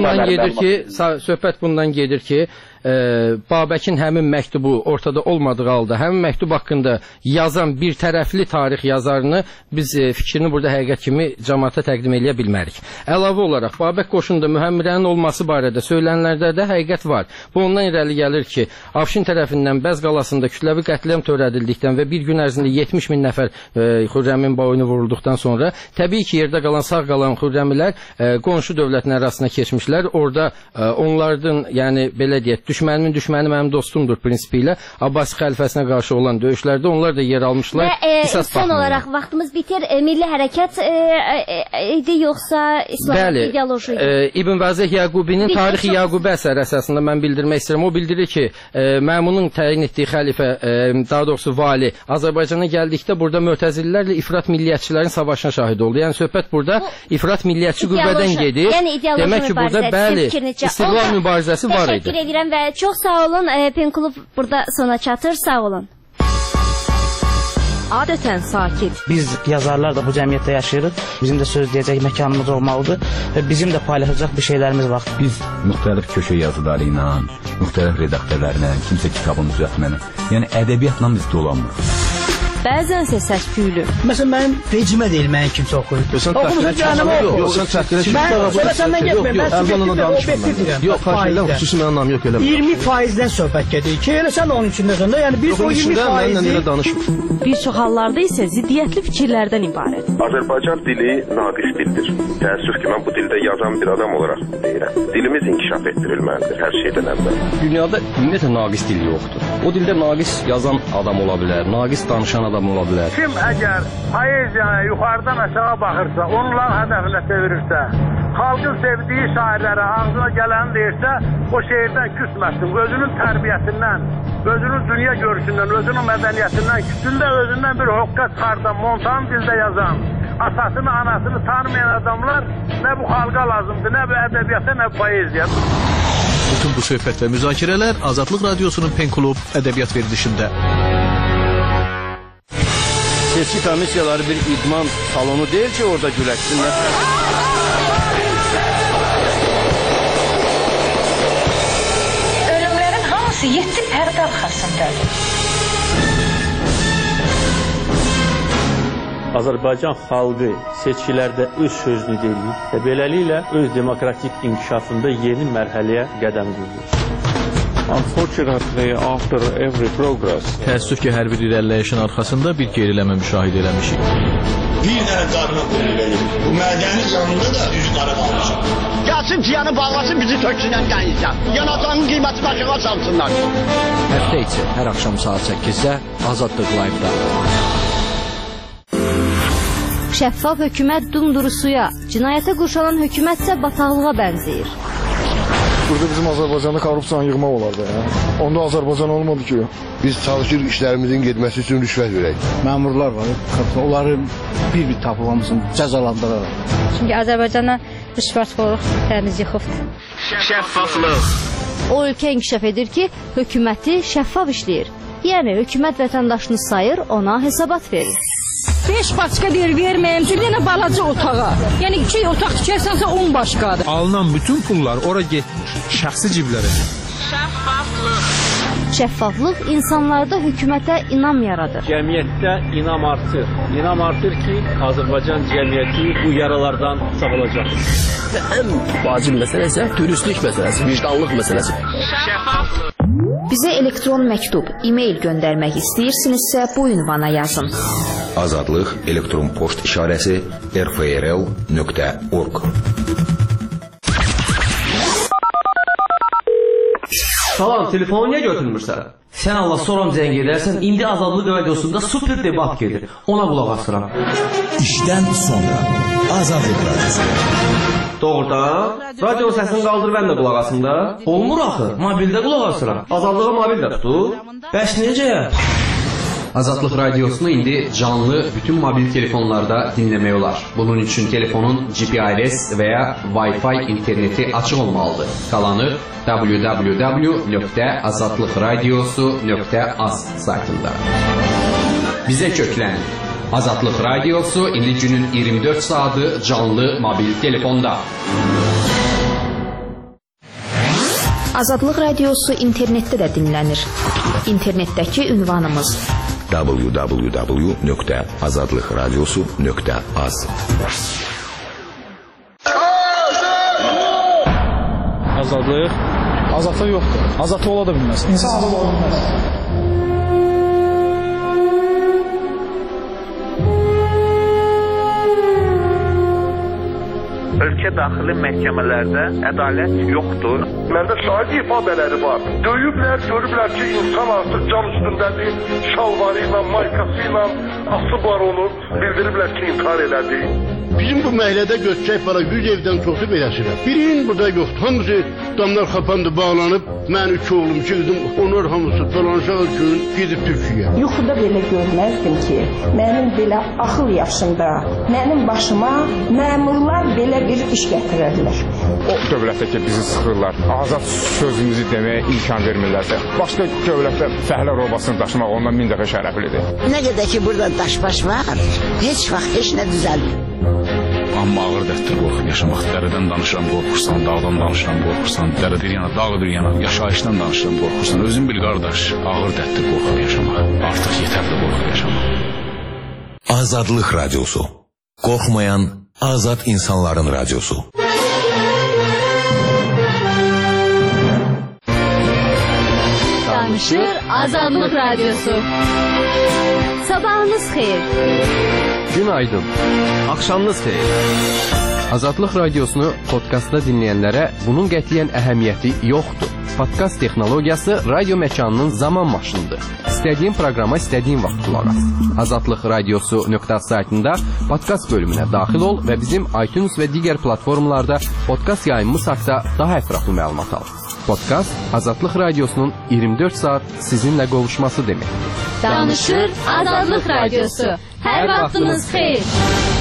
söhbət bundan gedir ki, Babəkin həmin məktubu ortada olmadığı halda, həmin məktub haqqında yazan bir tərəfli tarix yazarını biz fikrini burada həqiqət kimi cəmaata təqdim edə bilmərik. Əlavə olaraq, Babək qoşununda mühəmmirənin olması barədə söylənlərdə də həqiqət var. Bu ondan irəli gəlir ki, Afşin tərəfindən Bəz qalasında kütləvi qətliam törədildikdən və bir gün ərzində 70 min nəfər Xürrəmin boynu vurulduqdan sonra, təbii ki, yerdə qalan, sağ qalan Xürrəmilər qonşu dövlətin arasına keçmişlər. Orada onlardan, yəni belə deyək, düşmənimin düşməni mənim dostumdur prinsipi ilə Abbasi xəlifəsinə qarşı olan döyüşlərdə onlar da yer almışlar. Və son olaraq vaxtımız bitir. Milli hərəkat idi yoxsa İslam ideoloji idi? İbn Vazeh Yaqubinin Tarixi Yaqubə əsəri əsasında mən bildirmək istəyirəm. O bildirir ki, Məmunun təyin etdiyi xəlifə, daha doğrusu vali Azərbaycana gəldikdə burada Mötəzililərlə ifrat milliyyətçilərin savaşına şahid oldu. Yəni söhbət burada ifrat milliyyətçi qüvvədən gedir. Demək ki, burada bəli, istiqlal mübarizəsi var idi. Təşəkkür edirəm və çox sağ olun. Penklub burada sona çatır. Sağ olun. Adətən sakit. Biz yazarlar da bu cəmiyyətdə yaşayırıq. Bizim də söz deyəcək məkanımız olmalıdır və bizim də paylaşacaq bir şeylərimiz var. Biz müxtəlif köşə yazıları ilə, müxtəlif redaktörlərlə, kimsə kitabını düzəltməni, yəni ədəbiyyatla biz dolanmırıq. Bəzənsə səs-küylü. Məsələn, mənim vecimə deyil, mənim kimsə oxuyur. Oxumusa canımı oxuyur. Yox, sən təhqirə Sonra səndən getməyim, mən obyektiv deyirəm. Yox, xahiş xüsusi mənim anlam yox elə. 20%-dən söhbət gedir ki, elə sən onun içindəsən də, yəni biz o 20%-i... Bir çox hallarda isə ziddiyyətli fikirlərdən ibarət. Azərbaycan dili naqis dildir. Təəssüf ki, mən bu dildə yazan bir adam olaraq deyirəm. Dilimiz inkişaf etdirilməlidir hər şeydən əvvəl. Dünyada ümumiyyətlə naqis dil yoxdur. O dildə naqis yazan adam ola bilər, naqis danışan adam ola bilər. Kim əgər poeziyaya yuxarıdan aşağı baxırsa, onların hədəfinə çevirirsə, xalqın sevdiyi şairlərə ağzına gələni deyirsə, o şeirdən küsməsin. Özünün tərbiyəsindən, özünün dünya görüşündən, özünün mədəniyyətindən küsün də özündən bir hoqqa çıxardan, montan dildə yazan, atasını, anasını tanımayan adamlar nə bu xalqa lazımdır, nə bu ədəbiyyata, nə bu poeziya. Bütün bu söhbət və müzakirələr Azadlıq Radiosunun Penklub ədəbiyyat verilişində. Seçki komissiyaları bir idman salonu deyil ki, orada güləşsinlər. Ölümlərin hamısı 7 pərdə arxasındadır. Azərbaycan xalqı seçkilərdə öz sözünü deyir və beləliklə öz demokratik inkişafında yeni mərhələyə qədəm qoyur. Unfortunately, after every progress, təəssüf ki, hər bir irəliləyişin arxasında bir geriləmə müşahidə eləmişik. Bir dənə qarnı qullayıb, bu mədəni canında da üz qara qalmışıq. Gəlsin ciyanı bağlasın, bizi töksünən dənizdən. Yanacağın qiyməti başına salsınlar. Həftə içi, hər axşam saat 8-də Azadlıq Live-da. Şəffaf hökumət dumdurusuya, cinayətə qurşalan hökumətsə bataqlığa bənzəyir. Burada bizim Azərbaycanda korrupsiyanı yığmaq olardı. Onda Azərbaycan olmadı ki. Biz çalışırıq işlərimizin getməsi üçün rüşvət verək. Məmurlar var, onların bir-bir tapılmasını cəzalandıraraq. Çünki Azərbaycana rüşvətxorluq təmiz yıxıbdır. Şəffaflıq. O ölkə inkişaf edir ki, hökuməti şəffaf işləyir. Yəni hökumət vətəndaşını sayır, ona hesabat verir. 5 başqa deyir, verməyim ki, yenə balaca otağa. Yəni 2 otaq tikərsənsə 10 başqadır. Alınan bütün pullar ora getmir, şəxsi ciblərə. Şəffaflıq. Şəffaflıq insanlarda hökumətə inam yaradır. Cəmiyyətdə inam artır. İnam artır ki, Azərbaycan cəmiyyəti bu yaralardan sağolacaq. Ən vacib məsələ isə dürüstlük məsələsi, vicdanlıq məsələsi. Şəffaflıq. Bizə elektron məktub, e-mail göndərmək istəyirsinizsə bu ünvana yazın. Azadlıq elektron poçt işarəsi rfrl.org. Salam, telefonu niyə götürmürsən? Sən Allah soram zəng edərsən, indi Azadlıq Radiosunda super debat gedir. Ona qulaq asıram. İşdən sonra Azadlıq Radiosu. Doğrudan? Radio səsini qaldır, mən də qulaq asım da. Olmur axı, mobildə qulaq asıram. Azadlığı mobildə tutur. Bəs necə? Azadlıq Radiosunu indi canlı bütün mobil telefonlarda dinləmək olar. Bunun üçün telefonun GPRS və ya Wi-Fi interneti açıq olmalıdır. Qalanı www.azadlıqradiosu.az saytında. Bizə köklənin. Azadlıq Radiosu indi günün 24 saatı canlı mobil telefonda. Azadlıq Radiosu internetdə də dinlənir. İnternetdəki ünvanımız www.azadlıqradiosu.az. Azadlıq? Azadlıq yoxdur. Azadlıq ola da bilməz. İnsan azad ola bilməz. Ölkə daxili məhkəmələrdə ədalət yoxdur. Məndə şahid ifadeləri var. Döyüblər, görüblər ki, insan artıq can üstündədir. Şalvarı ilə, maykası ilə asıb var onu. Bildiriblər ki, intihar elədi. Bizim bu məhəllədə göçəcək para 100 evdən çoxu beləsidir. Birinin burada yoxdur. Hamısı damlar xapandı, bağlanıb. Mən 3 oğlum, 2 qızım, onlar hamısı dolanışaq üçün gedib Türkiyəyə. Yuxuda belə görməzdim ki, mənim belə axıl yaşında, mənim başıma məmurlar belə bir iş gətirərlər. O dövlətdə ki, bizi sıxırlar, azad sözümüzü deməyə imkan vermirlərsə, başqa dövlətdə fəhlə robasını daşımaq ondan 1000 dəfə şərəflidir. Nə qədər ki, burada daş-baş var, heç vaxt heç nə düzəlmir. Amma ağır dərddir qorxub yaşamaq. Dərədən danışıram, qorxursan, dağdan danışıram, qorxursan, dərədir yana, dağdır yana, yaşayışdan danışıram, qorxursan. Özün bil qardaş, ağır dərddir qorxub yaşamaq. Artıq yetərli qorxub yaşamaq. Azadlıq Radyosu. Qorxmayan azad insanların radyosu. Danışır Azadlıq Radyosu. Sabahınız xeyir. Günaydın. Axşamınız xeyir. Azadlıq Radiosunu podkastda dinləyənlərə bunun qətiyyən əhəmiyyəti yoxdur. Podkast texnologiyası radio məkanının zaman maşınıdır. İstədiyin proqrama istədiyin vaxt qulaq as. Azadlıq Radiosu.az saytında podkast bölümünə daxil ol və bizim iTunes və digər platformalarda podkast yayımımız haqqında daha ətraflı məlumat al. Podkast Azadlıq Radiosunun 24 saat sizinlə qovuşması deməkdir. Danışır Azadlıq Radyosu. Hər vaxtınız xeyir.